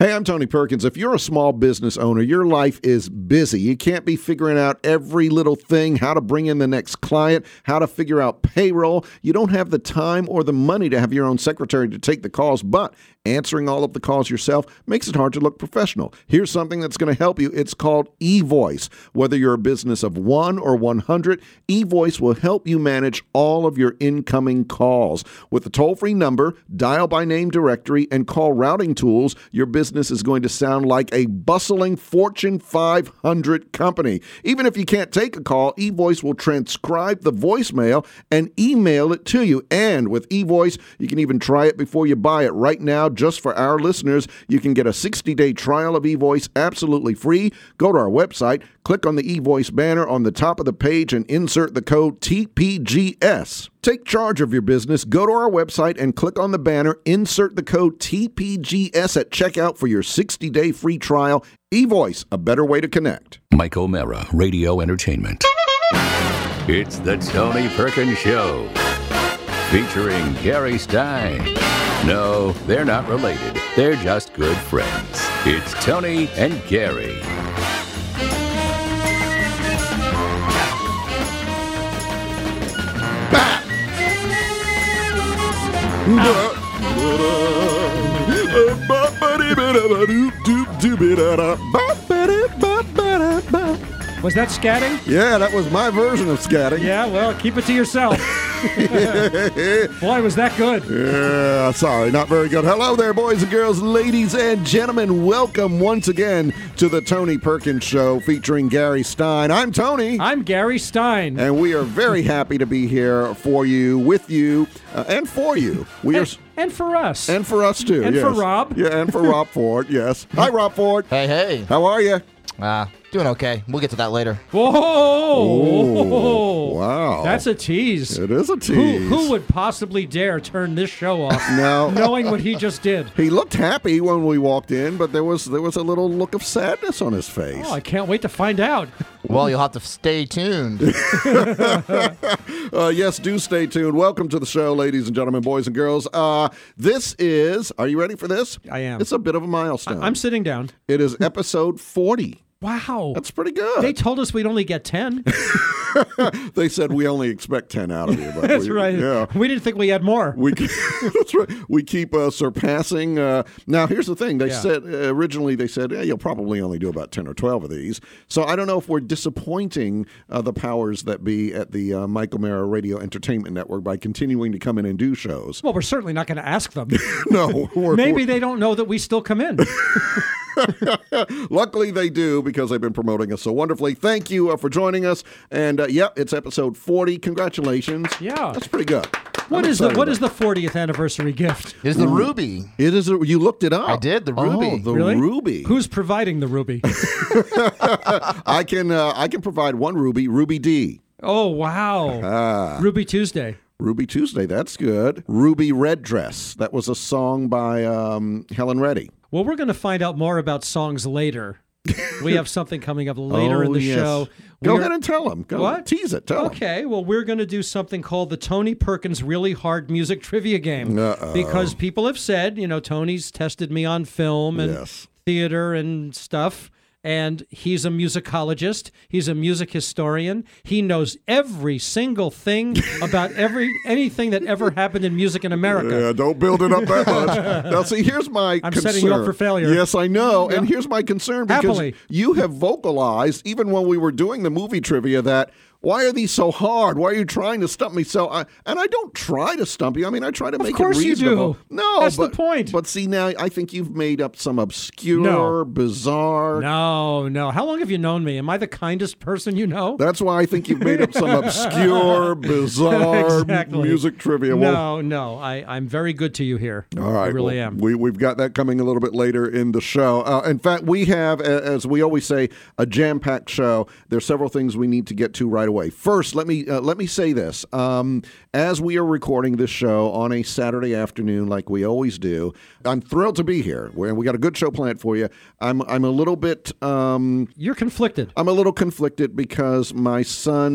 Hey, I'm Tony Perkins. If you're a small business owner, your life is busy. You can't be figuring out every little thing, how to bring in the next client, how to figure out payroll. You don't have the time or the money to have your own secretary to take the calls, but answering all of the calls yourself makes it hard to look professional. Here's something that's going to help you. It's called eVoice. Whether you're a business of 1 or 100, eVoice will help you manage all of your incoming calls. With the toll-free number, dial by name directory, and call routing tools, your business is going to sound like a bustling Fortune 500 company. Even if you can't take a call, eVoice will transcribe the voicemail and email it to you. And with eVoice, you can even try it before you buy it. Right now, just for our listeners, you can get a 60-day trial of eVoice absolutely free. Go to our website, click on the eVoice banner on the top of the page, and insert the code TPGS. Take charge of your business. Go to our website and click on the banner. Insert the code TPGS at checkout for your 60-day free trial. eVoice, a better way to connect. Mike O'Mara, Radio Entertainment. It's the Tony Perkins Show, featuring Gary Stein. No, they're not related. They're just good friends. It's Tony and Gary. Was that scatting? Yeah, that was my version of scatting. Yeah, well, keep it to yourself. Boy, was that good. Yeah, sorry, not very good. Hello there, boys and girls, ladies and gentlemen. Welcome once again to the Tony Perkins Show featuring Gary Stein. I'm Tony. I'm Gary Stein. And we are very happy to be here for you, with you, and for you. And for us. And for us, too. And yes. for Rob. Yeah, and for Rob Ford, yes. Hi, Rob Ford. Hey. How are you? Doing okay. We'll get to that later. Whoa! Oh, wow. That's a tease. It is a tease. Who would possibly dare turn this show off knowing what he just did? He looked happy when we walked in, but there was a little look of sadness on his face. Oh, I can't wait to find out. Well, you'll have to stay tuned. Yes, do stay tuned. Welcome to the show, ladies and gentlemen, boys and girls. This is, are you ready for this? I am. It's a bit of a milestone. I'm sitting down. It is episode 40. Wow. That's pretty good. They told us we'd only get 10. They said we only expect 10 out of you. But That's right. Yeah. We didn't think we had more. That's right. We keep surpassing. Now, here's the thing. They said, originally they said, you'll probably only do about 10 or 12 of these. So I don't know if we're disappointing the powers that be at the Mike O'Mara Radio Entertainment Network by continuing to come in and do shows. Well, we're certainly not going to ask them. No. Maybe they don't know that we still come in. Luckily, they do because they've been promoting us so wonderfully. Thank you for joining us. And, it's episode 40. Congratulations. Yeah. That's pretty good. What is the 40th anniversary gift? It's the Ruby. It is. You looked it up. I did, the Ruby. Oh, the Really? Ruby. Who's providing the Ruby? I can provide one Ruby, Ruby D. Oh, wow. Ruby Tuesday. Ruby Tuesday, that's good. Ruby Red Dress. That was a song by Helen Reddy. Well, we're going to find out more about songs later. We have something coming up later in the show. Go ahead and tell them. What? Tease it. Tell them. Okay, well, we're going to do something called the Tony Perkins Really Hard Music Trivia Game. Because people have said, Tony's tested me on film and theater and stuff. And he's a musicologist. He's a music historian. He knows every single thing about anything that ever happened in music in America. Yeah, don't build it up that much. Now, see, here's my concern. I'm setting you up for failure. Yes, I know. Yeah. And here's my concern because Happily. You have vocalized, even when we were doing the movie trivia, that why are these so hard? Why are you trying to stump me? And I don't try to stump you. I mean, I try to make it reasonable. Of course you do. No, that's the point. But see, now I think you've made up some obscure, bizarre. No. How long have you known me? Am I the kindest person you know? That's why I think you've made up some obscure, bizarre music trivia. No. I'm very good to you here. All right. I really am. We've got that coming a little bit later in the show. In fact, we have, as we always say, a jam-packed show. There's several things we need to get to right away. First, let me say this. As we are recording this show on a Saturday afternoon, like we always do, I'm thrilled to be here. We got a good show planned for you. I'm a little bit. You're conflicted. I'm a little conflicted because my son's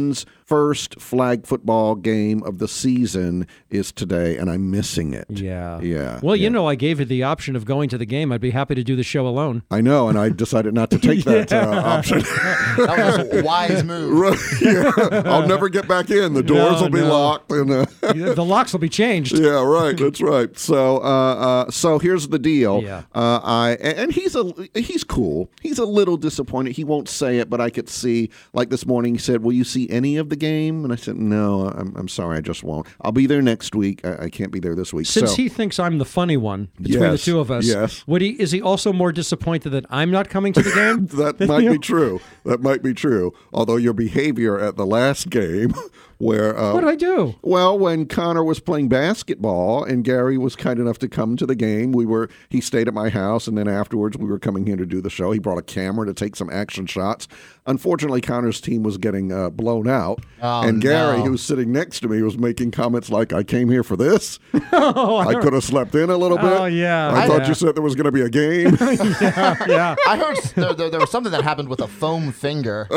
first flag football game of the season is today, and I'm missing it. Yeah. Well, you know, I gave you the option of going to the game. I'd be happy to do the show alone. I know, and I decided not to take that option. That was a wise move. Right, yeah. I'll never get back in. The doors will be locked. And, the locks will be changed. Yeah, right. That's right. So, so here's the deal. Yeah. And he's cool. He's a little disappointed. He won't say it, but I could see. Like this morning, he said, "Will you see any of the game?" And I said, "No, I'm sorry, I just won't. I'll be there next week. I can't be there this week." Since he thinks I'm the funny one between the two of us, is he also more disappointed that I'm not coming to the game? That might be true. That might be true. Although your behavior at the last game, where what did I do? Well, when Connor was playing basketball and Gary was kind enough to come to the game, he stayed at my house, and then afterwards we were coming here to do the show. He brought a camera to take some action shots. Unfortunately, Connor's team was getting blown out, and Gary, who was sitting next to me, was making comments like, "I came here for this. I could have slept in a little bit. Oh yeah, I thought you said there was going to be a game." yeah. I heard there was something that happened with a foam finger.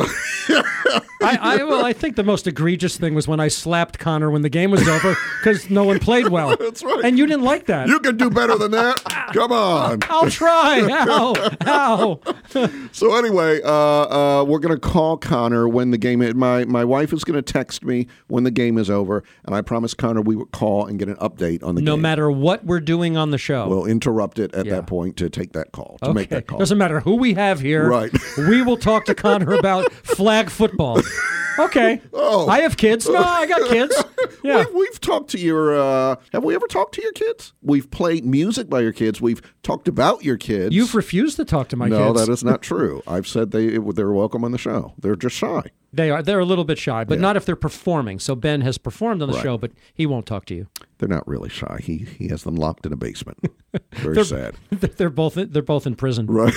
I think the most egregious thing was when I slapped Connor when the game was over because no one played well. That's right. And you didn't like that. You can do better than that. Come on. I'll try. Ow. So anyway, we're going to call Connor when the game is. My wife is going to text me when the game is over, and I promised Connor we would call and get an update on the game. No matter what we're doing on the show. We'll interrupt it at that point to take that call, to make that call. Doesn't matter who we have here. Right. We will talk to Connor about flag football. Okay. Oh. I have kids. No, I got kids. Yeah. We've talked to your. Have we ever talked to your kids? We've played music by your kids. We've talked about your kids. You've refused to talk to my kids. No, that is not true. I've said they're welcome on the show. They're just shy. They are. They're a little bit shy, but not if they're performing. So Ben has performed on the show, but he won't talk to you. They're not really shy. He has them locked in a basement. Very sad. They're both in prison. Right.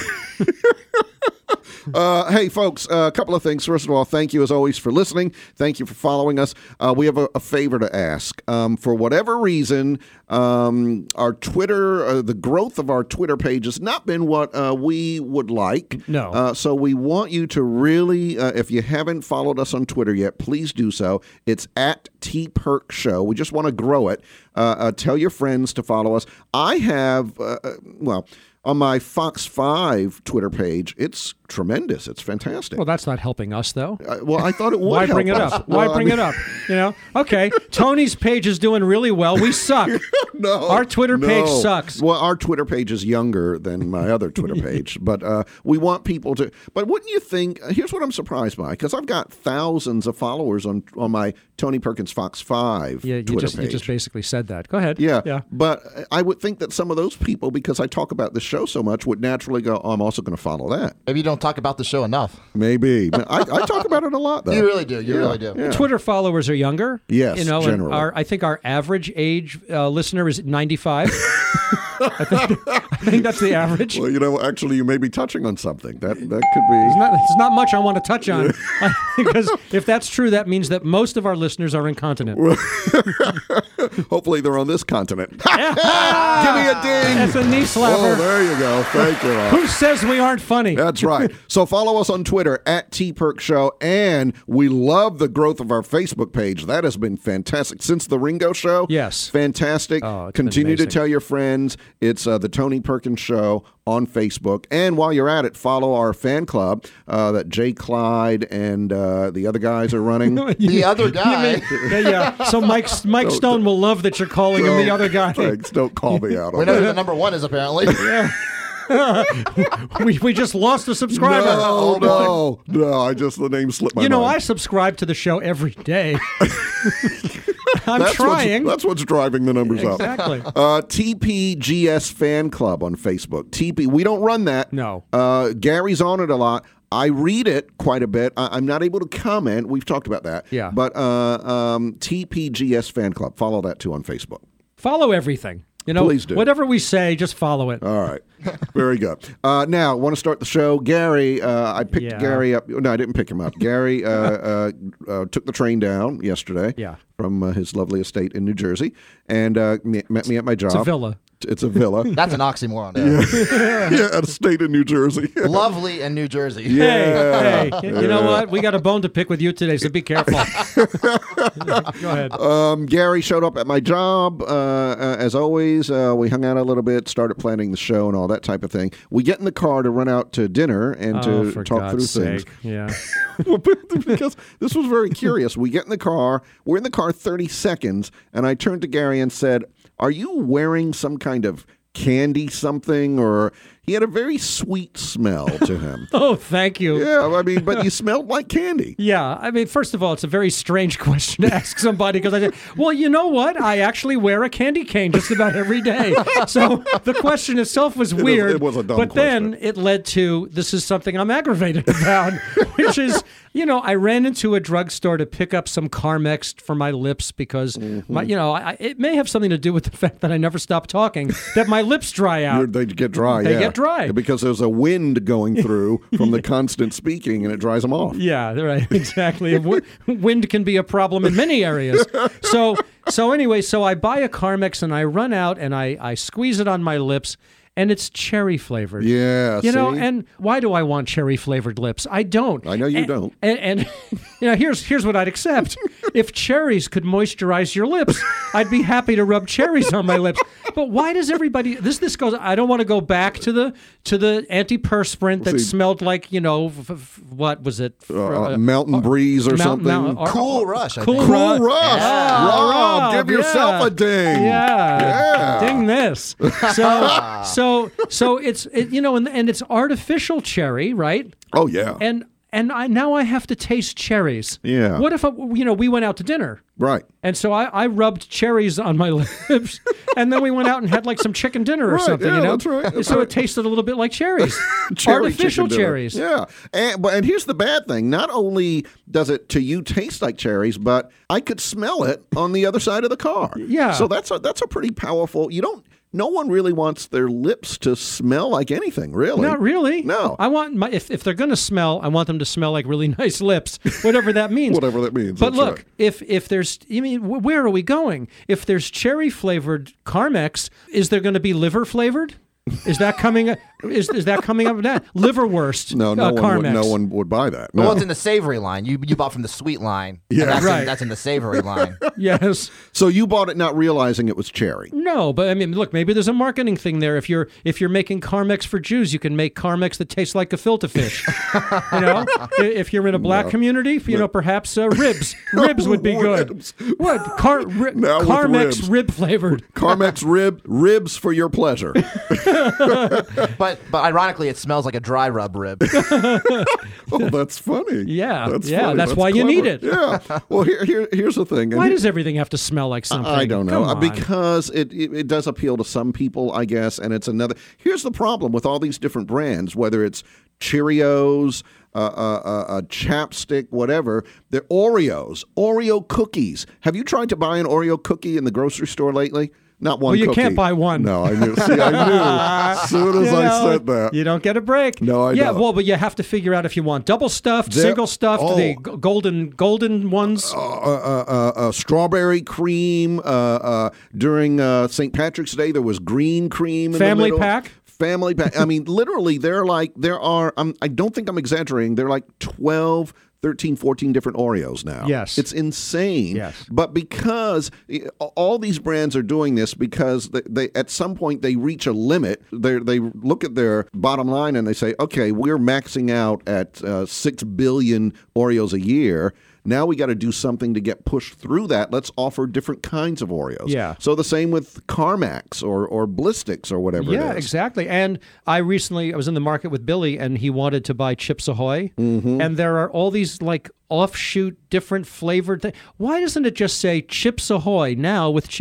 Hey, folks, a couple of things. First of all, thank you, as always, for listening. Thank you for following us. We have a favor to ask. For whatever reason, our Twitter, the growth of our Twitter page has not been what we would like. No. So we want you to really, if you haven't followed us on Twitter yet, please do so. It's at TPerk Show. We just want to grow it. Tell your friends to follow us. I have, on my Fox 5 Twitter page, it's tremendous. It's fantastic. Well, that's not helping us, though. I thought it would. Why bring it help us. up? Why bring it up? You know? Okay, Tony's page is doing really well. We suck. No, our Twitter page sucks. Well, our Twitter page is younger than my other Twitter page, but we want people to. But wouldn't you think? Here's what I'm surprised by, because I've got thousands of followers on my Tony Perkins Fox 5 Twitter page. You just basically said that. Go ahead. Yeah. But I would think that some of those people, because I talk about the show so much, would naturally go, "Oh, I'm also going to follow that." Maybe you don't talk about the show enough. Maybe. I talk about it a lot, though. You really do. You really do. Yeah. Twitter followers are younger. Yes, you know, generally. And I think our average age listener is 95. I think that's the average. Well, you know, actually, you may be touching on something. That could be. It's not much I want to touch on, because if that's true, that means that most of our listeners are incontinent. Hopefully, they're on this continent. Give me a ding. That's a knee slapper. Oh, there you go. Thank you. Who says we aren't funny? That's right. So follow us on Twitter at TPerk Show, and we love the growth of our Facebook page. That has been fantastic since the Ringo Show. Yes, fantastic. Continue to tell your friends. It's the Tony Perkins Show on Facebook, and while you're at it, follow our fan club that Jay Clyde and the other guys are running. The other guy. Yeah. So Mike Stone will love that you're calling him the other guy. Thanks. Don't call me out. We know who the number one is, apparently. Yeah. we just lost a subscriber. No. The name slipped my mind. I subscribe to the show every day. That's trying. That's what's driving the numbers up. Exactly. TPGS Fan Club on Facebook. TP. We don't run that. No. Gary's on it a lot. I read it quite a bit. I'm not able to comment. We've talked about that. Yeah. But TPGS Fan Club. Follow that too on Facebook. Follow everything. Please do. Whatever we say, just follow it. All right. Very good. Now, I want to start the show. Gary, I picked Gary up. No, I didn't pick him up. Gary took the train down yesterday from his lovely estate in New Jersey, and met me at my job. It's a villa. It's a villa. That's an oxymoron. Yeah, at a state in New Jersey. Lovely in New Jersey. Hey, you know what? We got a bone to pick with you today, so be careful. Go ahead. Gary showed up at my job. As always, we hung out a little bit, started planning the show and all that type of thing. We get in the car to run out to dinner and to talk through things. Yeah. Because this was very curious. We get in the car. We're in the car 30 seconds, and I turned to Gary and said, "Are you wearing some kind of candy something?" Or he had a very sweet smell to him. Oh, thank you. Yeah, I mean, but you smelled like candy. Yeah, I mean, first of all, it's a very strange question to ask somebody because I said, well, you know what? I actually wear a candy cane just about every day. So the question itself was weird. It was a dumb but question. Then it led to, this is something I'm aggravated about, which is, I ran into a drugstore to pick up some Carmex for my lips because, it may have something to do with the fact that I never stop talking, that my lips dry out. They get dry, They get dry. Because there's a wind going through from the constant speaking, and it dries them off. Yeah, right, exactly. Wind can be a problem in many areas. So anyway, I buy a Carmex and I run out and I squeeze it on my lips. And it's cherry flavored. Yeah, and why do I want cherry flavored lips? I don't. I know you don't. And here's what I'd accept. If cherries could moisturize your lips, I'd be happy to rub cherries on my lips. But why does everybody this goes? I don't want to go back to the antiperspirant that smelled like what was it? Mountain Breeze or something. Cool Rush. I Cool think. Rush. Cool Rush. Rob, give yourself a ding. Yeah. Ding this. So it's and it's artificial cherry, right? Oh yeah. And now I have to taste cherries. Yeah. What if we went out to dinner? Right. And so I rubbed cherries on my lips, and then we went out and had like some chicken dinner or something. Yeah, that's right. That's so right. it tasted a little bit like cherries, artificial cherries. Yeah, and here's the bad thing: not only does it to you taste like cherries, but I could smell it on the other side of the car. Yeah. So that's a pretty powerful. No one really wants their lips to smell like anything, really. Not really. No. I want if they're going to smell, I want them to smell like really nice lips, whatever that means. Whatever that means. But that's look, right. if there's, where are we going? If there's cherry flavored Carmex, is there going to be liver flavored? Is that coming? Is that coming up? Liverwurst. No Carmex. one would buy that. Well, No. it's in the savory line. You bought from the sweet line. Yeah. And that's Right. that's in the savory line. Yes. So you bought it not realizing it was cherry. No, but I mean, look, maybe there's a marketing thing there. If you're making Carmex for Jews, you can make Carmex that tastes like gefilte fish. If you're in a black community, perhaps ribs would be good. Ribs. What Now with Carmex ribs. rib flavored? Carmex ribs for your pleasure. But ironically, it smells like a dry rub rib. Oh, that's funny. Yeah, That's yeah, funny. that's why you need clever. it. Yeah. Well, here's the thing. And Why does everything have to smell like something? I don't know. Come on. Because it does appeal to some people, I guess, and it's another. Here's the problem with all these different brands, whether it's Cheerios, chapstick, whatever. They're Oreos, Oreo cookies. Have you tried to buy an Oreo cookie in the grocery store lately? Not one. Well, you cookie. can't buy one. No, I knew. See, I knew. As soon as I said that. You don't get a break. No, I yeah, don't. well, but you have to figure out if you want double stuffed, single stuffed, the golden ones. Strawberry cream. During St. Patrick's Day, there was green cream. In Family the middle. pack? Family pack. I mean, literally, there are, I don't think I'm exaggerating, there are like 12, 13, 14 different Oreos now. Yes. It's insane. Yes. But because all these brands are doing this because they at some point they reach a limit. They look at their bottom line and they say, okay, we're maxing out at 6 billion Oreos a year. Now we got to do something to get pushed through that. Let's offer different kinds of Oreos. Yeah. So the same with Carmax or Blistix or whatever it is. Yeah, exactly. And I was in the market with Billy, and he wanted to buy Chips Ahoy. Mm-hmm. And there are all these like offshoot, different flavored things. Why doesn't it just say Chips Ahoy now with chips?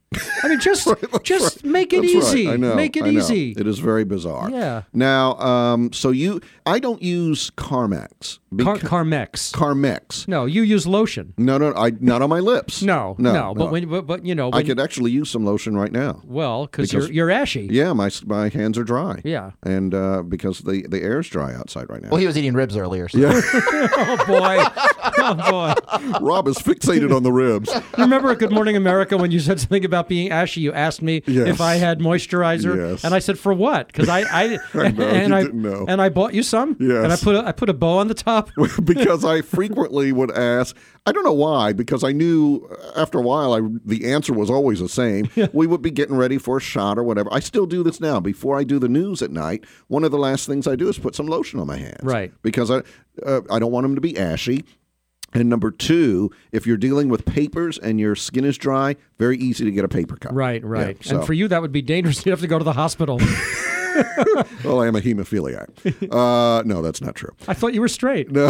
I mean, just make it easy. Right. I know. Make it easy. It is very bizarre. Yeah. Now, I don't use Carmex. Carmex. Carmex. No, you use lotion. No, not on my lips. No. But you know, I could actually use some lotion right now. Well, because you're ashy. Yeah, my hands are dry. Yeah. And because the air's dry outside right now. Well, he was eating ribs earlier. So. Yeah. Oh boy. Rob is fixated on the ribs. Remember at Good Morning America when you said something about being ashy? You asked me if I had moisturizer, yes. and I said for what? Because I didn't know. And I bought you some. Yes. And I put a bow on the top. Because I frequently would ask. I don't know why, because I knew after a while the answer was always the same. Yeah. We would be getting ready for a shot or whatever. I still do this now. Before I do the news at night, one of the last things I do is put some lotion on my hands. Right. Because I don't want them to be ashy. And number two, if you're dealing with papers and your skin is dry, very easy to get a paper cut. Right. Yeah, so. And for you, that would be dangerous. You'd have to go to the hospital. Well, I am a hemophiliac. No, that's not true. I thought you were straight. No.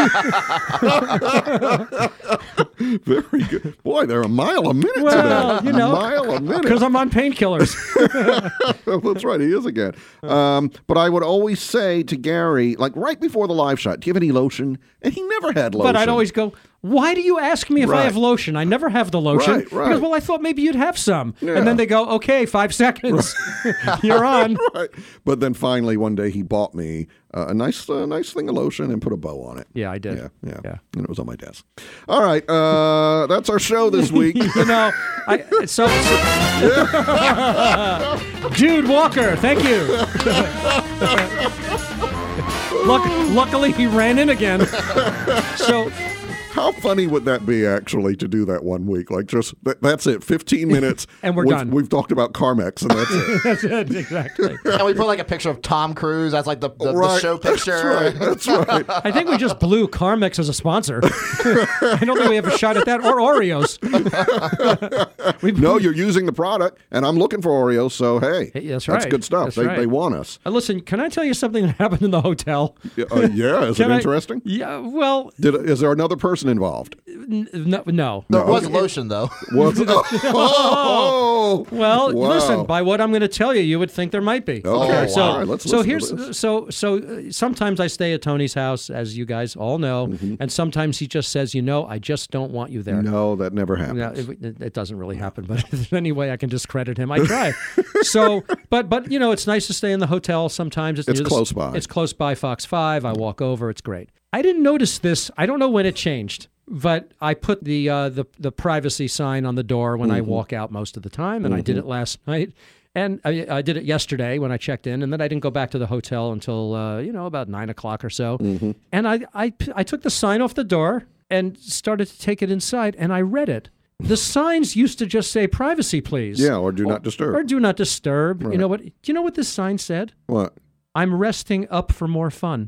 Very good. Boy, they're a mile a minute today. You know. A mile a minute. Because I'm on painkillers. That's right. He is again. But I would always say to Gary, like right before the live shot, do you have any lotion? And he never had lotion. But I'd always go, why do you ask me if I have lotion? I never have the lotion. Right. Because, well, I thought maybe you'd have some. Yeah. And then they go, okay, 5 seconds. You're on. Right. But then finally one day he bought me a nice thing of lotion and put a bow on it. Yeah, I did. Yeah. And it was on my desk. All right. That's our show this week. You know, Jude Walker, thank you. Luckily, he ran in again. So, how funny would that be, actually, to do that 1 week? Like, just that's it, 15 minutes. And we're done. We've talked about Carmex, and that's it. That's it, exactly. And we put like a picture of Tom Cruise as like the show picture. That's right. I think we just blew Carmex as a sponsor. I don't think we have a shot at that, or Oreos. No, you're using the product, and I'm looking for Oreos, so hey, that's right. That's good stuff. They want us. Listen, can I tell you something that happened in the hotel? Yeah, is it interesting? Yeah, well... Is there another person involved? No. There was lotion, though. Well, listen, by what I'm going to tell you, you would think there might be. Okay, so, all right, let's listen here's to this. So sometimes I stay at Tony's house, as you guys all know, and sometimes he just says, I just don't want you there. No, that never happens. No, it doesn't really happen, but if there's any way I can discredit him, I try. So, but it's nice to stay in the hotel. Sometimes it's close by. It's close by Fox 5. I walk over. It's great. I didn't notice this. I don't know when it changed, but I put the privacy sign on the door when I walk out most of the time, and I did it last night. And I did it yesterday when I checked in, and then I didn't go back to the hotel until about 9 o'clock or so. And I took the sign off the door and started to take it inside, and I read it. The signs used to just say "privacy, please." Yeah, or "do not disturb." Or "do not disturb." Right. You know what? Do you know what this sign said? What? I'm resting up for more fun.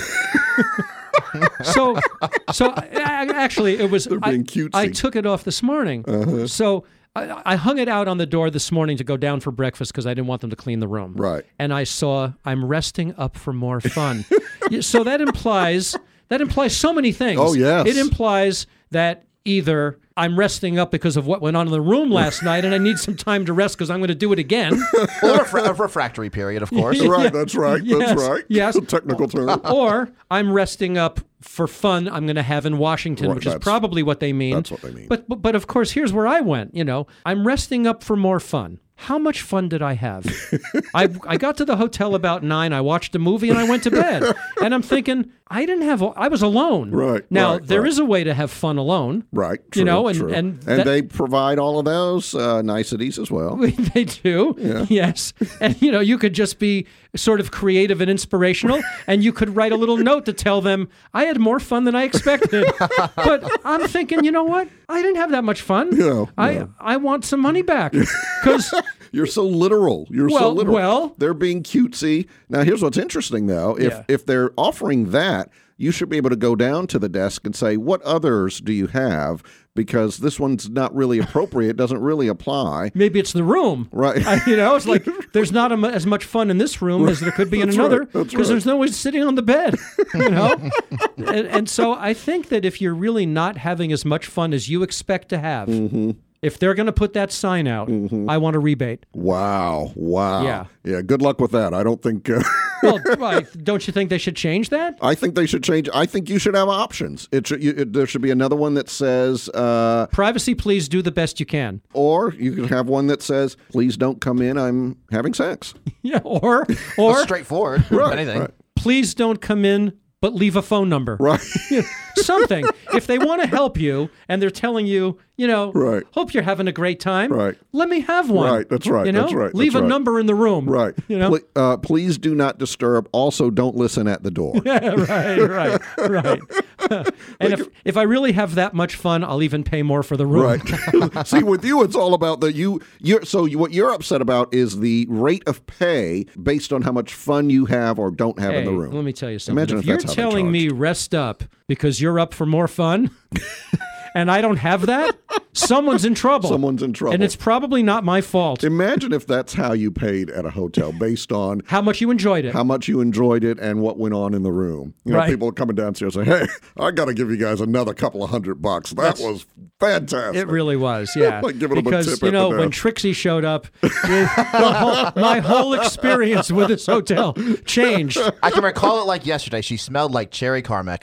So actually, it was. They're being cutesy. I took it off this morning. So I hung it out on the door this morning to go down for breakfast because I didn't want them to clean the room. Right. And I saw I'm resting up for more fun. So that implies so many things. Oh, yes. It implies that either I'm resting up because of what went on in the room last night, and I need some time to rest because I'm going to do it again. Or a refractory period, of course. Right, that's right. Yes, That's right. yes. A technical term. Or I'm resting up for fun I'm going to have in Washington, Right, which is probably what they mean. That's what they mean. But of course, here's where I went. I'm resting up for more fun. How much fun did I have? I got to the hotel about 9. I watched a movie and I went to bed. And I'm thinking, I was alone. Right. Now, right, there is a way to have fun alone. Right. True, true. And they provide all of those niceties as well. They do. Yeah. Yes. And, you could just be sort of creative and inspirational, and you could write a little note to tell them, I had more fun than I expected. But I'm thinking, you know what? I didn't have that much fun. No. I want some money back. Because... You're so literal. So literal. Well, they're being cutesy. Now, here's what's interesting, though. If they're offering that, you should be able to go down to the desk and say, what others do you have? Because this one's not really appropriate. It doesn't really apply. Maybe it's the room. Right. It's like there's not as much fun in this room as there could be in another because there's no one sitting on the bed. And so I think that if you're really not having as much fun as you expect to have, if they're going to put that sign out, I want a rebate. Wow. Yeah. Good luck with that. I don't think. Well, don't you think they should change that? I think they should change. I think you should have options. There should be another one that says privacy, please do the best you can. Or you could have one that says, please don't come in, I'm having sex. Yeah, or straightforward. Right, Anything. right. Please don't come in, but leave a phone number. Right. Something. If they want to help you and they're telling you, Right. hope you're having a great time. Right. Let me have one. Right. That's right. That's right. Leave That's a right. number in the room. Right. Please do not disturb. Also, don't listen at the door. Right. And if I really have that much fun, I'll even pay more for the room. Right. See, with you, it's all about what you're upset about is the rate of pay based on how much fun you have or don't have in the room. Let me tell you something. Imagine if if you're that's how they telling me charge. rest up because you're up for more fun and I don't have that, someone's in trouble. Someone's in trouble. And it's probably not my fault. Imagine if that's how you paid at a hotel based on How much you enjoyed it. how much you enjoyed it and what went on in the room. Right. People are coming downstairs and say, hey, I got to give you guys another couple of $100. That was fantastic. It really was, yeah. Like giving them a because, tip at the when desk. Trixie showed up, my whole experience with this hotel changed. I can recall it like yesterday. She smelled like cherry Carmack.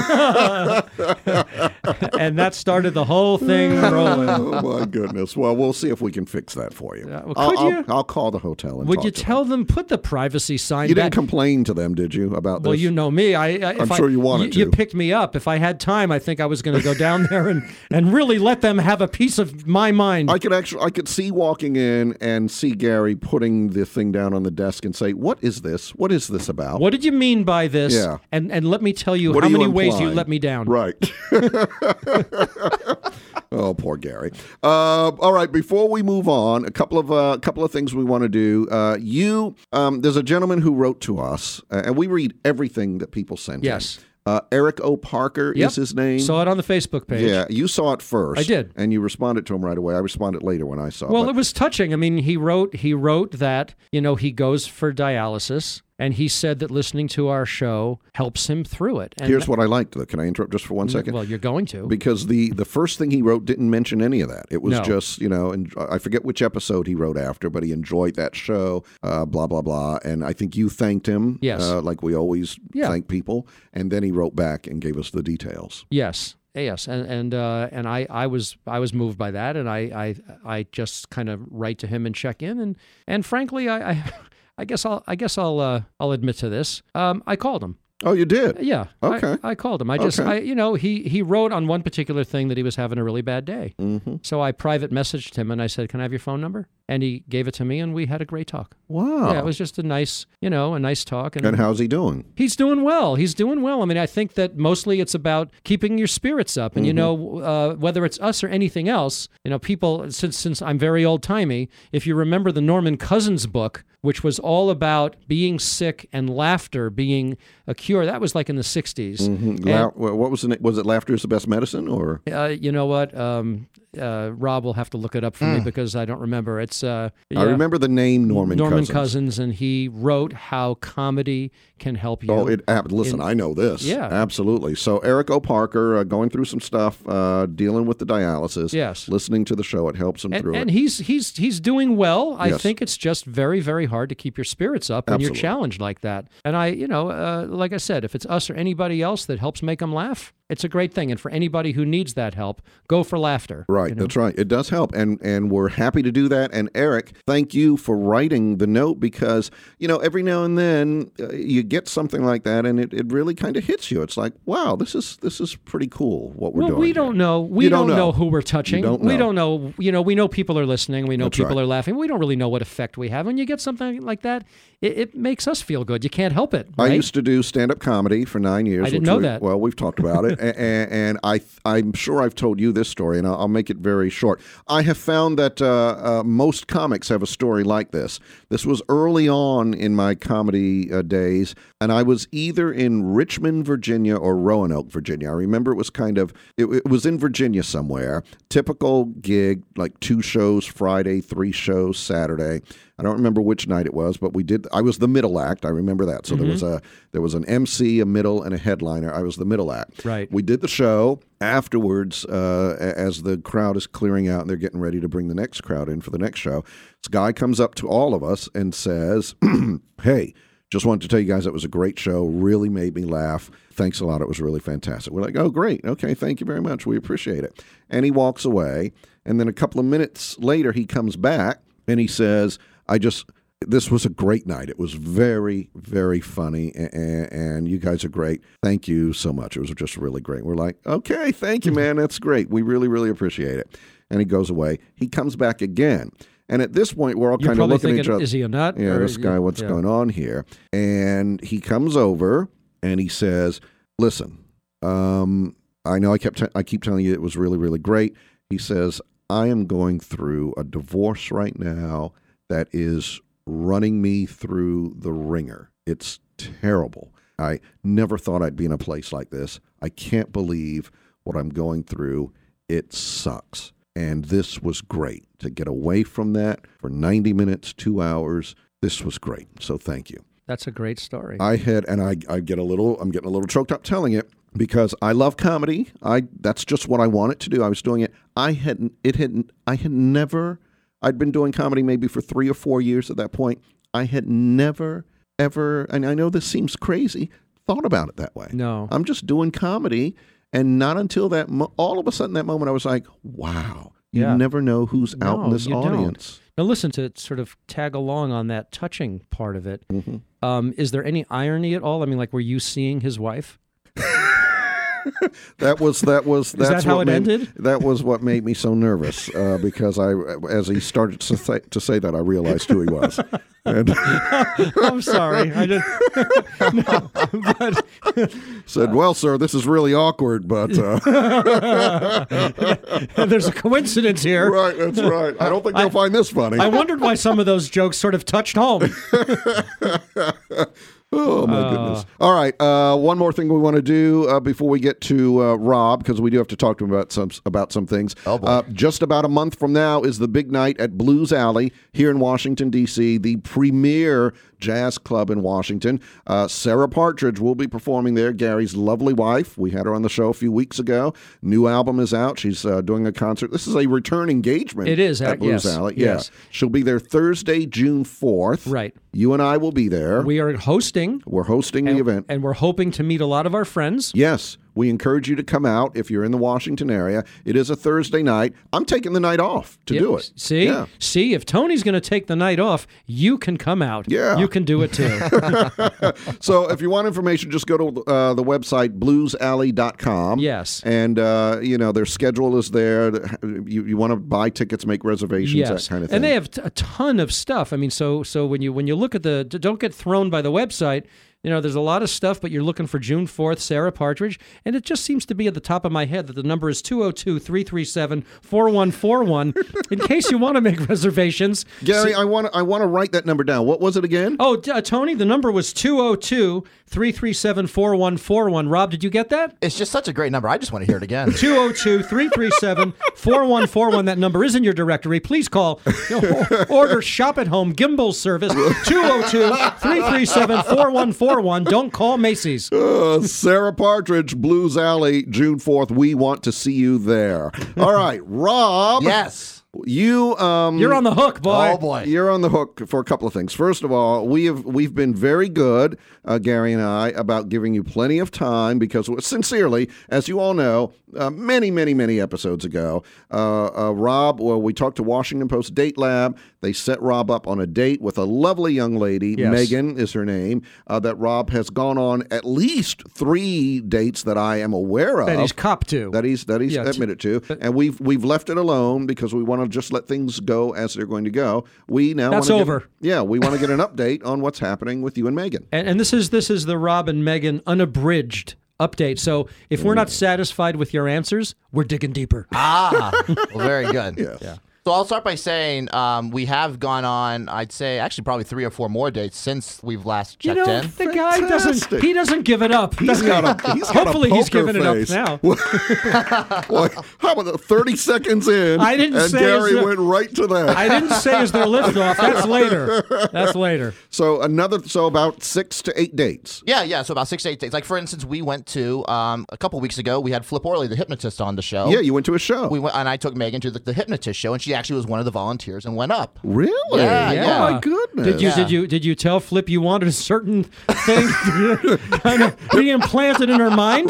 And that started the whole thing rolling. Oh, my goodness. Well, we'll see if we can fix that for you. Well, could you? I'll call the hotel and Would talk you to tell them, put the privacy sign You back? didn't complain to them, did you, about this? Well, you know me. I'm sure you wanted You to. picked me up. If I had time, I think I was going to go down there and really let them have a piece of my mind. I could see walking in and see Gary putting the thing down on the desk and say, what is this? What is this about? What did you mean by this? Yeah. And let me tell you What how are you many ways you implying? let me down. Right. Oh, poor Gary. All right. Before we move on, a couple of things we want to do. There's a gentleman who wrote to us, and we read everything that people send. Yes. Eric O. Parker Yep. is his name. Saw it on the Facebook page. Yeah, you saw it first. I did. And you responded to him right away. I responded later when I saw it. Well, but- it was touching. I mean, he wrote that, he goes for dialysis, and he said that listening to our show helps him through it. And Here's what I liked. Can I interrupt just for 1 second? Well, you're going to. Because the first thing he wrote didn't mention any of that. It was No. just, and I forget which episode he wrote after, but he enjoyed that show, blah, blah, blah. And I think you thanked him, Yes. like we always thank people. And then he wrote back and gave us the details. Yes. Yes, and I was moved by that, and I just kind of write to him and check in, and frankly, I guess I'll admit to this. I called him. Oh, you did? Yeah. Okay. I called him. Okay. He wrote on one particular thing that he was having a really bad day. Mm-hmm. So I private messaged him and I said, "Can I have your phone number?" And he gave it to me, and we had a great talk. Wow. Yeah, it was just a nice talk. And how's he doing? He's doing well. I mean, I think that mostly it's about keeping your spirits up. And, whether it's us or anything else, people, since I'm very old-timey, if you remember the Norman Cousins book, which was all about being sick and laughter being a cure, that was like in the 60s. Mm-hmm. And, what was it? Was it Laughter is the Best Medicine? Or you know what? Rob will have to look it up for me because I don't remember. It's I remember the name Norman Cousins, and he wrote how comedy can help you. Listen, I know this. Yeah. Absolutely. So Eric O. Parker, going through some stuff, dealing with the dialysis. Yes. Listening to the show, it helps him through it. And he's doing well. I Yes. think it's just very, very hard to keep your spirits up when you're challenged like that. And like I said, if it's us or anybody else that helps make them laugh, it's a great thing. And for anybody who needs that help, go for laughter. Right, that's right. It does help, and we're happy to do that. And Eric, thank you for writing the note because, every now and then you get something like that, and it really kind of hits you. It's like, wow, this is pretty cool what we're doing. Well, we don't know. We don't know who we're touching. We don't know. We know people are listening. We know That's people right. are laughing. We don't really know what effect we have. When you get something like that, it makes us feel good. You can't help it. Right? I used to do stand-up comedy for 9 years. I didn't know that. Well, we've talked about it, and I'm sure I've told you this story, and I'll make it very short. I have found that most comics have a story like this. This was early on in my comedy days, and I was either in Richmond, Virginia, or Roanoke, Virginia. I remember it was it was in Virginia somewhere. Typical gig, like 2 shows Friday, 3 shows Saturday. I don't remember which night it was, but I was the middle act. I remember that. So there was an MC, a middle, and a headliner. I was the middle act. Right. We did the show. Afterwards, as the crowd is clearing out and they're getting ready to bring the next crowd in for the next show, this guy comes up to all of us and says, hey, just wanted to tell you guys that was a great show. Really made me laugh. Thanks a lot. It was really fantastic. We're like, oh, great. Okay, thank you very much. We appreciate it. And he walks away. And then a couple of minutes later, he comes back and he says, this was a great night. It was very, very funny, and you guys are great. Thank you so much. It was just really great. We're like, okay, thank you, man. That's great. We really, really appreciate it. And he goes away. He comes back again. And at this point, we're all kind of looking at each other. Is he a nut? Yeah, this guy, what's going on here? And he comes over and he says, listen, I know I keep telling you it was really, really great. He says, I am going through a divorce right now that is running me through the ringer. It's terrible. I never thought I'd be in a place like this. I can't believe what I'm going through. It sucks. And this was great to get away from that for 90 minutes, 2 hours. This was great. So thank you. That's a great story. I'm getting a little choked up telling it because I love comedy. That's just what I wanted to do. I was doing it. I'd been doing comedy maybe for 3 or 4 years at that point. I had never, ever, and I know this seems crazy, thought about it that way. No. I'm just doing comedy, and not until that, all of a sudden that moment, I was like, wow, you never know who's out in this audience. Now listen, to sort of tag along on that touching part of it, is there any irony at all? I mean, like, were you seeing his wife? Is that how it ended? That was what made me so nervous because as he started to say that, I realized who he was. And I'm sorry, I didn't. No, but said, "Well, sir, this is really awkward, but there's a coincidence here." Right, that's right. I don't think they'll find this funny. I wondered why some of those jokes sort of touched home. Oh, my goodness. All right. One more thing we want to do before we get to Rob, because we do have to talk to him about some things. Oh, boy. Just about a month from now is the big night at Blues Alley here in Washington, D.C., the premier jazz club in Washington. Sarah Partridge will be performing there, Gary's lovely wife. We had her on the show a few weeks ago. New album is out. She's doing a concert. This is a return engagement. It is at Blues Alley. Yes. Yeah. She'll be there Thursday, June 4th. Right. You and I will be there. We are hosting. We're hosting the event. And we're hoping to meet a lot of our friends. Yes. We encourage you to come out if you're in the Washington area. It is a Thursday night. I'm taking the night off to do it. See, if Tony's going to take the night off, you can come out. Yeah. You can do it too. So if you want information, just go to the website, bluesalley.com. Yes. And, their schedule is there. You want to buy tickets, make reservations, that kind of thing. And they have a ton of stuff. I mean, so when you look at don't get thrown by the website. There's a lot of stuff, but you're looking for June 4th, Sarah Partridge, and it just seems to be at the top of my head that the number is 202-337-4141 in case you want to make reservations. Gary, I want to write that number down. What was it again? Oh, Tony, the number was 202-337-4141. Rob, did you get that? It's just such a great number. I just want to hear it again. 202-337-4141. That number is in your directory. Please call. Order Shop at Home Gimbal Service. 202-337-4141. Don't call Macy's. Sarah Partridge, Blues Alley, June 4th. We want to see you there. All right, Rob. Yes. You're on the hook, boy. Oh boy, you're on the hook for a couple of things. First of all, we've been very good, Gary and I, about giving you plenty of time because, sincerely, as you all know, many episodes ago, Rob. Well, we talked to Washington Post Date Lab. They set Rob up on a date with a lovely young lady. Yes. Megan is her name. That Rob has gone on at least 3 dates that I am aware of. That he's copped to. That he's admitted to, and we've left it alone because we want to just let things go as they're going to go. We now that's over. We want to get an update on what's happening with you and Megan. And this is the Rob and Megan unabridged update. So if we're not satisfied with your answers, we're digging deeper. Well, very good. Yes. Yeah. So I'll start by saying we have gone on, I'd say, actually probably 3 or 4 more dates since we've last checked in. The guy doesn't give it up. Hopefully he's giving it up now. Well, how about the 30 seconds in? I didn't and say Gary went right to that. I didn't say is there liftoff. That's later. So about 6 to 8 dates. Yeah. So about 6 to 8 dates. Like for instance, we went to a couple weeks ago. We had Flip Orley, the hypnotist, on the show. Yeah, you went to a show. We went, and I took Megan to the hypnotist show, and she actually was one of the volunteers and went up. Really? Yeah. Oh my goodness. Did you tell Flip you wanted a certain thing kind of re-implanted in her mind?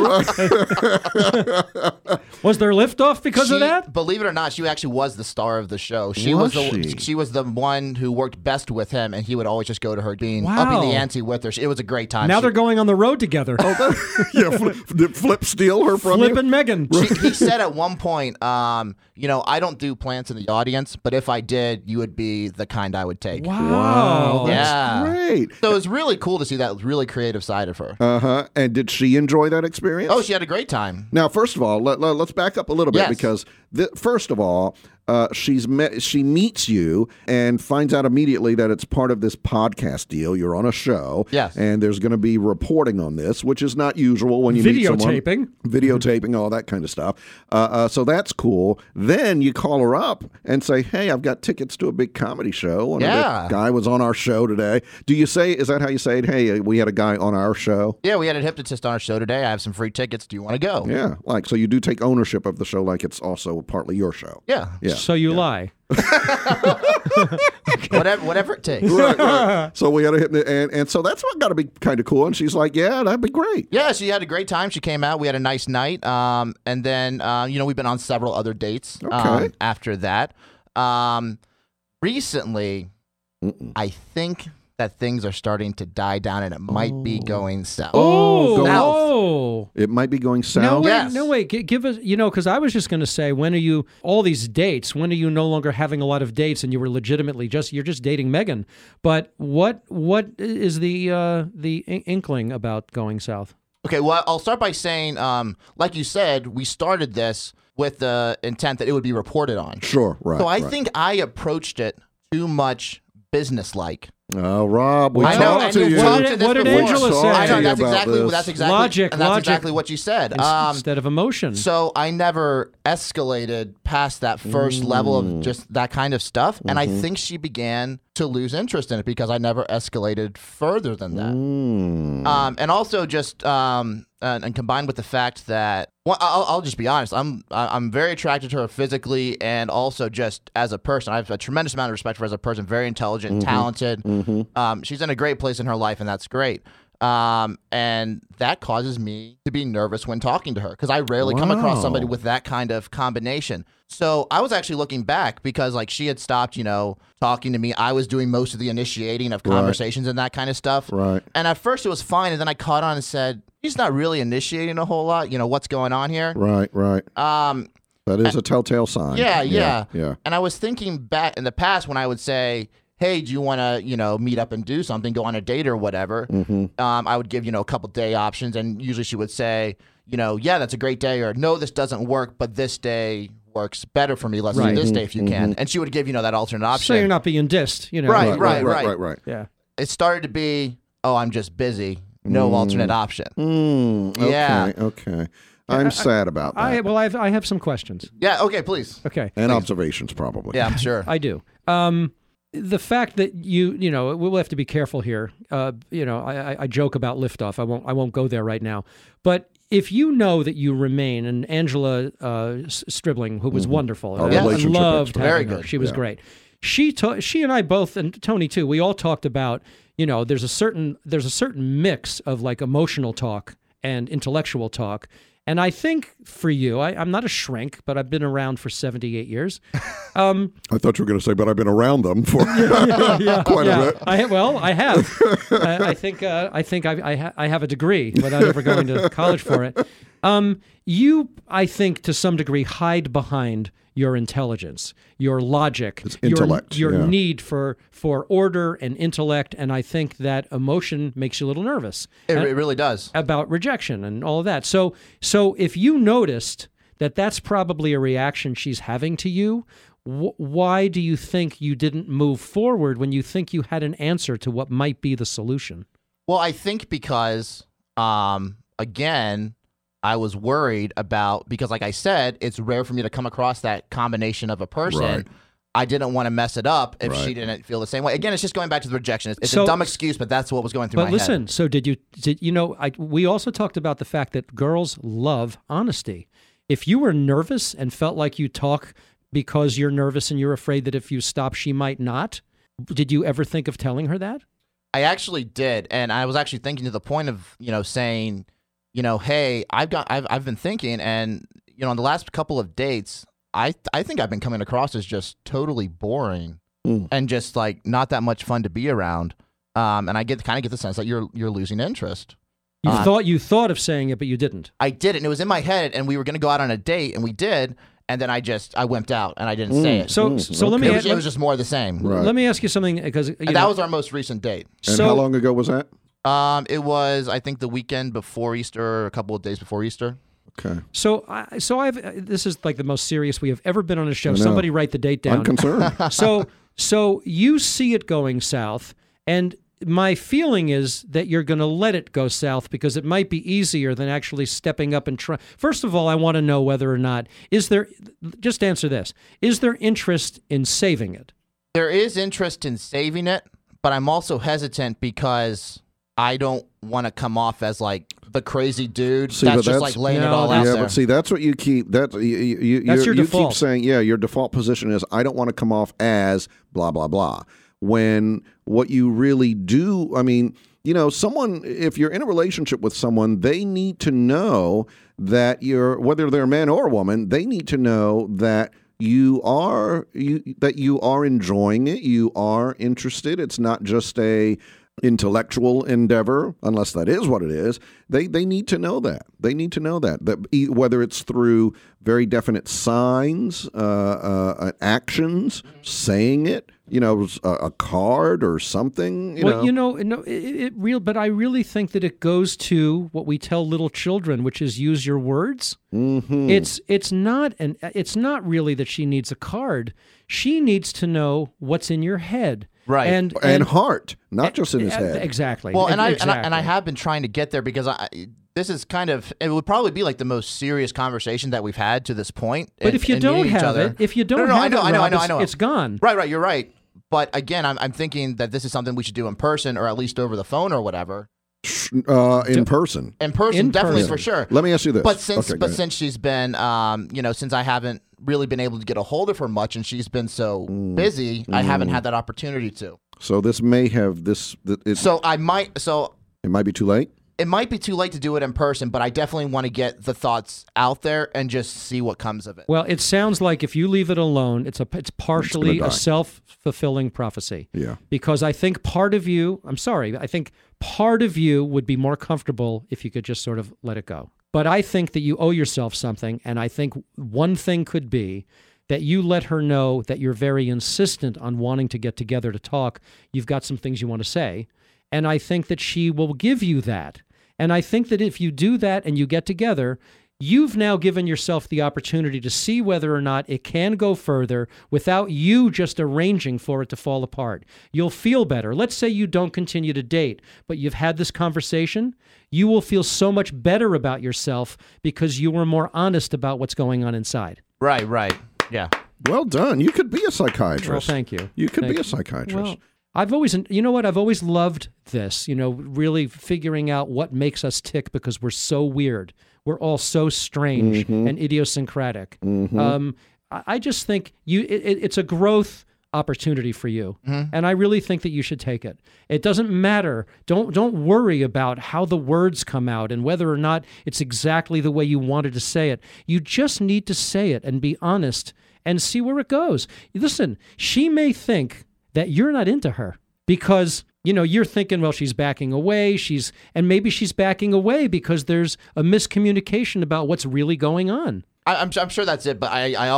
Was there liftoff because of that? Believe it or not, she actually was the star of the show. She was the one who worked best with him, and he would always just go to her, being upping the ante with her. It was a great time. Now they're going on the road together. Did Flip steal her from Flip you? and Megan. He said at one point, I don't do plants in the audience, but if I did, you would be the kind I would take. Wow. That's great. So it was really cool to see that really creative side of her. Uh-huh. And did she enjoy that experience? Oh, she had a great time. Now, first of all, let's back up a little bit Yes. because, first of all, she meets you and finds out immediately that it's part of this podcast deal. You're on a show. Yes. And there's going to be reporting on this, which is not usual when you meet someone. Videotaping, all that kind of stuff. So that's cool. Then you call her up and say, hey, I've got tickets to a big comedy show. And the guy was on our show today. Is that how you say it? Hey, we had a guy on our show. Yeah, we had a hypnotist on our show today. I have some free tickets. Do you want to go? Yeah. So you do take ownership of the show like it's also partly your show. Yeah. So you lie. Whatever it takes. Right. So we had a hit, and so that's what got to be kind of cool. And she's like, "Yeah, that'd be great." Yeah, she had a great time. She came out. We had a nice night. And then we've been on several other dates. After that, recently, I think that things are starting to die down, and it might be going south. It might be going south. No way. Give us, because I was just going to say, when are you no longer having a lot of dates and you were legitimately you're just dating Megan? But what is the inkling about going south? Okay, well, I'll start by saying, like you said, we started this with the intent that it would be reported on. Sure, right. So I think I approached it too much business-like. Oh, Rob, I know. And you've talked to this what did before. Angela say? I know, that's exactly logic, and that's exactly what you said. Instead of emotion. So I never escalated past that first level of just that kind of stuff, and I think she began to lose interest in it because I never escalated further than that. And also just and combined with the fact that, well, I'll just be honest, I'm very attracted to her physically and also just as a person. I have a tremendous amount of respect for her as a person, very intelligent, talented. She's in a great place in her life, and that's great. And that causes me to be nervous when talking to her because I rarely come across somebody with that kind of combination. So I was actually looking back because she had stopped, talking to me. I was doing most of the initiating of conversations and that kind of stuff. Right. And at first it was fine. And then I caught on and said, he's not really initiating a whole lot. What's going on here? Right. That is a telltale sign. Yeah. And I was thinking back in the past when I would say, hey, do you want to, meet up and do something, go on a date or whatever? I would give, a couple day options. And usually she would say, yeah, that's a great day, or no, this doesn't work, but this day works better for me. Let's do this day if you can. And she would give, that alternate option. So you're not being dissed, Right. Yeah. It started to be, I'm just busy. No alternate option. Okay. I'm sad about that. I have some questions. Yeah, okay, please. Okay. And observations, probably. Yeah, I'm sure. I do. The fact that we'll have to be careful here. I joke about liftoff. I won't go there right now. But if you know that you remain, and Angela Stribling, who was wonderful, Our I relationship loved expert. having Very her. good. She was great. She and I both, and Tony too. We all talked about there's a certain mix of emotional talk and intellectual talk. And I think for you, I'm not a shrink, but I've been around for 78 years. I thought you were going to say, but I've been around them for quite a bit. I have. I think I have a degree without ever going to college for it. You, I think, to some degree, hide behind your intelligence, your logic, your need for order and intellect, and I think that emotion makes you a little nervous. It really does. About rejection and all of that. So if you noticed that's probably a reaction she's having to you. Why do you think you didn't move forward when you think you had an answer to what might be the solution? Well, I think because, again, I was worried about, because like I said, it's rare for me to come across that combination of a person. Right. I didn't want to mess it up if she didn't feel the same way. Again, it's just going back to the rejection. It's a dumb excuse, but that's what was going through my head. But listen, so did you know, we also talked about the fact that girls love honesty. If you were nervous and felt like you talk because you're nervous and you're afraid that if you stop, she might not, did you ever think of telling her that? I actually did. And I was actually thinking to the point of, saying, hey, I've been thinking, and, on the last couple of dates, I think I've been coming across as just totally boring and just like not that much fun to be around. And I kind of get the sense that you're losing interest. You thought of saying it, but you didn't. I didn't. It was in my head, and we were going to go out on a date, and we did. And then I wimped out, and I didn't say it. So let me. It was just more of the same. Right. Let me ask you something, because that was our most recent date. And how long ago was that? It was, I think, the weekend before Easter, a couple of days before Easter. Okay. So this is like the most serious we have ever been on a show. Somebody write the date down. I'm concerned. So you see it going south, and my feeling is that you're going to let it go south because it might be easier than actually stepping up and try. First of all, I want to know whether or not just answer this. Is there interest in saving it? There is interest in saving it, but I'm also hesitant because I don't want to come off as like the crazy dude that's just like laying it all out there. Yeah, but see, that's what you keep. That's your default. Keep saying, your default position is, I don't want to come off as blah blah blah. When what you really do, I mean, someone, if you're in a relationship with someone, they need to know that whether they're a man or a woman, they need to know that you are enjoying it, you are interested. It's not just a intellectual endeavor, unless that is what it is. They need to know that. They need to know that whether it's through very definite signs, actions, saying it, a card or something. But I really think that it goes to what we tell little children, which is use your words. Mm-hmm. It's not really that she needs a card. She needs to know what's in your head. Right. And heart, not just in his head. Exactly. Well, and I have been trying to get there because this is it would probably be like the most serious conversation that we've had to this point. But if you don't have it, it's gone. Right, you're right. But again, I'm thinking that this is something we should do in person, or at least over the phone or whatever. In person, definitely for sure. Let me ask you this. But since she's been, since I haven't really been able to get a hold of her much, and she's been so busy, I haven't had that opportunity to. So this may have this. It might be too late. It might be too late to do it in person, but I definitely want to get the thoughts out there and just see what comes of it. Well, it sounds like if you leave it alone, it's partially a self-fulfilling prophecy. Yeah. Because I think part of you would be more comfortable if you could just sort of let it go. But I think that you owe yourself something, and I think one thing could be that you let her know that you're very insistent on wanting to get together to talk. You've got some things you want to say, and I think that she will give you that. And I think that if you do that and you get together, you've now given yourself the opportunity to see whether or not it can go further without you just arranging for it to fall apart. You'll feel better. Let's say you don't continue to date, but you've had this conversation. You will feel so much better about yourself because you were more honest about what's going on inside. Right. Yeah. Well done. You could be a psychiatrist. Well, thank you. You could be a psychiatrist. Well, I've always loved this, really figuring out what makes us tick because we're so weird. We're all so strange and idiosyncratic. I just think it's a growth opportunity for you. And I really think that you should take it. It doesn't matter. Don't worry about how the words come out and whether or not it's exactly the way you wanted to say it. You just need to say it and be honest and see where it goes. Listen, she may think that you're not into her because, you're thinking, well, she's backing away. And maybe she's backing away because there's a miscommunication about what's really going on. I'm sure that's it, but I always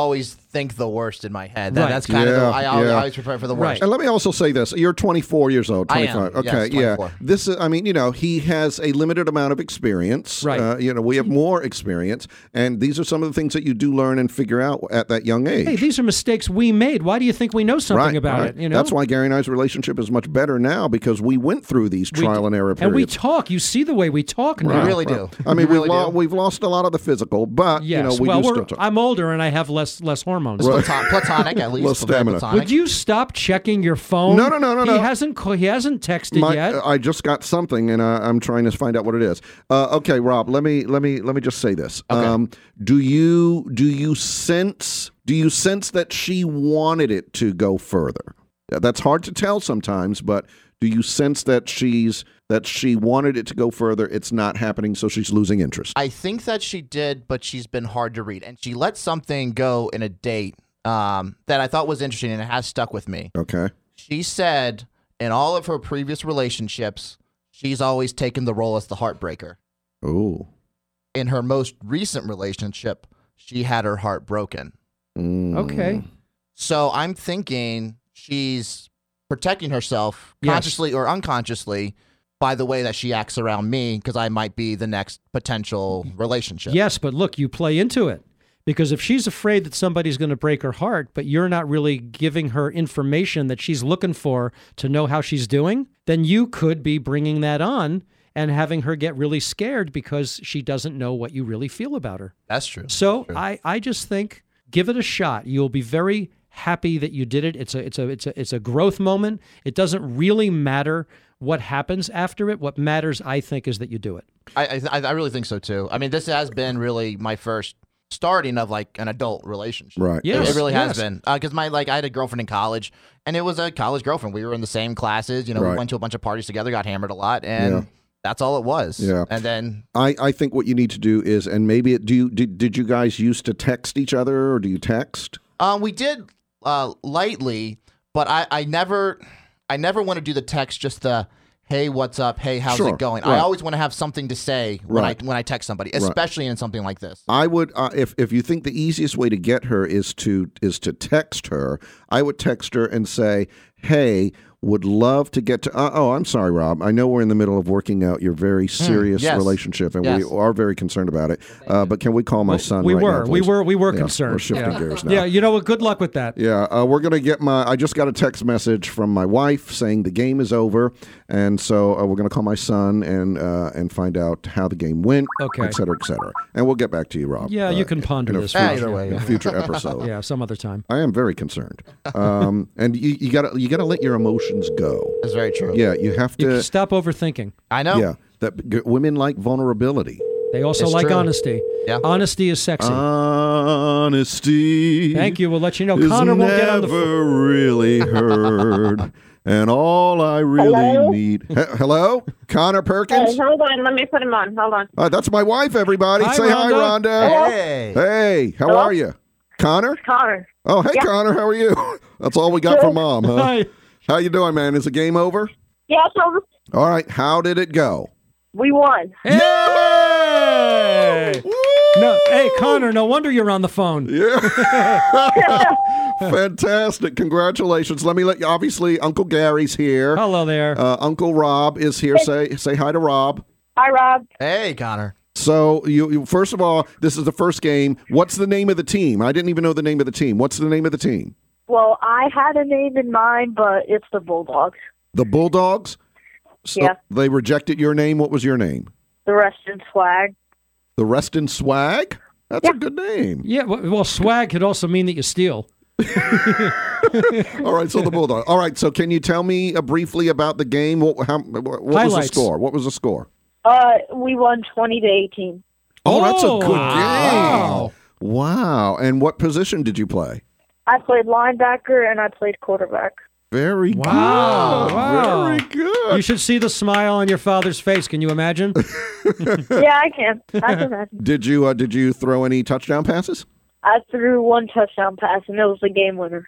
think the worst in my head. Right. That's kind of I always prepare for the worst. Right. And let me also say this: you're 24 years old, 25. I am. Okay, Yes, 24. This is. I mean, he has a limited amount of experience. Right. We have more experience, and these are some of the things that you do learn and figure out at that young age. Hey, these are mistakes we made. Why do you think we know something about it? That's why Gary and I's relationship is much better now, because we went through these trial and error periods. And we talk. You see the way we talk now. We really do. I mean, really we've lost a lot of the physical, but Yes. we do still talk. I'm older and I have less hormones. Platonic, at least. Less stamina. Platonic. Would you stop checking your phone? No. He hasn't texted yet. I just got something, and I'm trying to find out what it is. Okay, Rob. Let me just say this. Okay. Do you sense that she wanted it to go further? That's hard to tell sometimes, but do you sense that she wanted it to go further? It's not happening, so she's losing interest. I think that she did, but she's been hard to read, and she let something go in a date that I thought was interesting, and it has stuck with me. Okay. She said in all of her previous relationships, she's always taken the role as the heartbreaker. Oh. In her most recent relationship, she had her heart broken. Okay. So I'm thinking she's protecting herself consciously or unconsciously by the way that she acts around me, because I might be the next potential relationship. Yes, but look, you play into it. Because if she's afraid that somebody's going to break her heart, but you're not really giving her information that she's looking for to know how she's doing, then you could be bringing that on and having her get really scared because she doesn't know what you really feel about her. That's true. So I just think give it a shot. You'll be very happy that you did it. It's a growth moment. It doesn't really matter what happens after it. What matters, I think, is that you do it. I really think so too. I mean, this has been really my first starting of like an adult relationship. Right. Yes, It really has been. Because I had a girlfriend in college, and it was a college girlfriend. We were in the same classes. We went to a bunch of parties together, got hammered a lot, and that's all it was. Yeah. And then I think what you need to do is, and maybe did you guys used to text each other, or do you text? we did lightly, but I never want to do the text, just the hey, what's up? Hey, how's it going? Right. I always want to have something to say when I text somebody, especially in something like this. I would, if you think the easiest way to get her is to text her, I would text her and say, hey, would love to get to. I'm sorry, Rob. I know we're in the middle of working out your very serious relationship, and we are very concerned about it. But can we call my son? We right were, now, please? we were concerned. We're shifting gears now. Yeah, you know what? Good luck with that. Yeah, we're gonna get I just got a text message from my wife saying the game is over, and so we're gonna call my son and find out how the game went, et cetera, and we'll get back to you, Rob. Yeah, you can ponder this. Either way, in a future episode. Yeah, some other time. I am very concerned, and you gotta let your emotions go. That's very true. Yeah, you have to Stop overthinking. I know. Yeah, women like vulnerability. They also It's like true. honesty. Yeah. Honesty is sexy. Honesty. Thank you. We'll let you know. is Connor won't get on the never really heard, and all I really Hello? need. Hello, Connor Perkins. Hey, hold on. Let me put him on. Hold on. That's my wife. Everybody, Hi, say hi, Rhonda. Rhonda. Hey. Hey, how Hello? are you, Connor? Connor. Oh, hey, Yeah. Connor. How are you? That's all we got from Mom, huh? Hi. How you doing, man? Is the game over? Yeah, so All right. How did it go? we won. Hey! No, hey, Connor, no wonder you're on the phone. Yeah. Fantastic. Congratulations. Let me let you, obviously, Uncle Gary's here. Hello there. Uncle Rob is here. Say hi to Rob. Hi, Rob. Hey, Connor. So, you first of all, this is the first game. What's the name of the team? I didn't even know the name of the team. What's the name of the team? Well, I had a name in mind, but it's the Bulldogs. The Bulldogs? So Yeah. They rejected your name. What was your name? The Reston Swag. The Reston Swag? That's a good name. Yeah, well, swag could also mean that you steal. All right, so the Bulldog. All right, so can you tell me briefly about the game? What was the Highlights. score? What was the score? We won 20-18. Oh, that's a good wow. game. Wow. And what position did you play? I played linebacker and I played quarterback. Very Wow. good. Wow. Very good. You should see the smile on your father's face. Can you imagine? Yeah, I can. I can imagine. Did you throw any touchdown passes? I threw one touchdown pass and it was the game winner.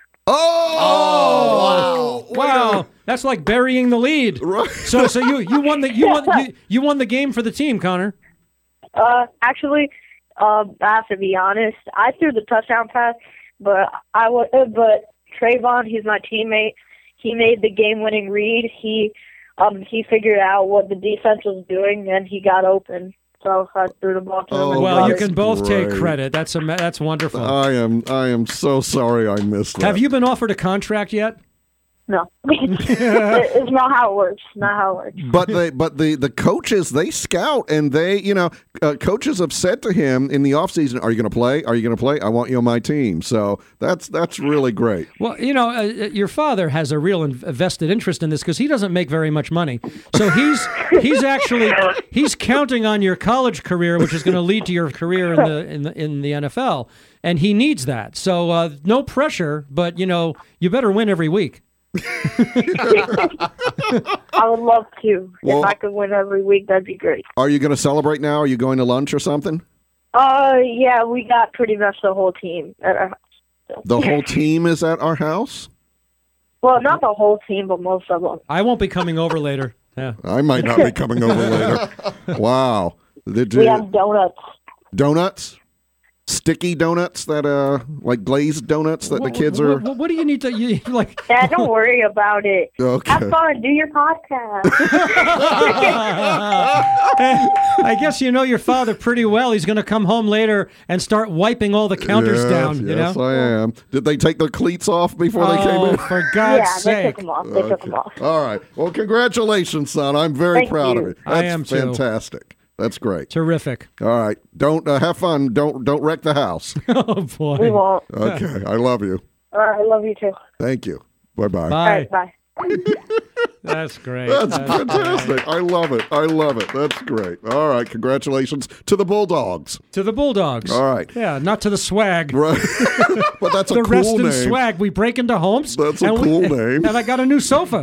Oh, Wow. That's like burying the lead. Right. So you won the game for the team, Connor. Actually, I have to be honest. I threw the touchdown pass, but but Trayvon, he's my teammate. He made the game-winning read. He figured out what the defense was doing, and he got open. So I threw the ball to him. Well, you can both take credit. That's wonderful. I am so sorry I missed that. Have you been offered a contract yet? No, it's not how it works. Not how it works. But the coaches, they scout, and they, coaches have said to him in the offseason, "Are you going to play? Are you going to play? I want you on my team." So that's really great. Well, your father has a real vested interest in this because he doesn't make very much money. So he's counting on your college career, which is going to lead to your career in the NFL, and he needs that. So no pressure, but you better win every week. I would love to. If I could win every week, that'd be great. Are you going to celebrate now? Are you going to lunch or something? Yeah, we got pretty much the whole team at our house. So. The whole team is at our house? Well, not the whole team, but most of them. I won't be coming over later. Yeah. I might not be coming over later. Wow. We have donuts. Donuts? Sticky donuts that like glazed donuts that the kids are. What do you need to like? Dad, don't worry about it. Okay. Have fun. Do your podcast. I guess you know your father pretty well. He's going to come home later and start wiping all the counters down. Yes, I am. Did they take their cleats off before they came in? For God's sake! They took them off. They took them off. All right. Well, congratulations, son. I'm very proud of you. That's I am too. Fantastic. That's great. Terrific. All right. Don't have fun. Don't wreck the house. Oh boy. We won't. Okay. I love you. All right. I love you too. Thank you. Bye-bye. Bye. All right. Bye. That's great. That's fantastic. I love it. I love it. That's great. All right. Congratulations to the Bulldogs. To the Bulldogs. All right. Yeah, not to the Swag. Right. But that's a the cool Reston name. Swag. We break into homes. That's a cool name. And I got a new sofa.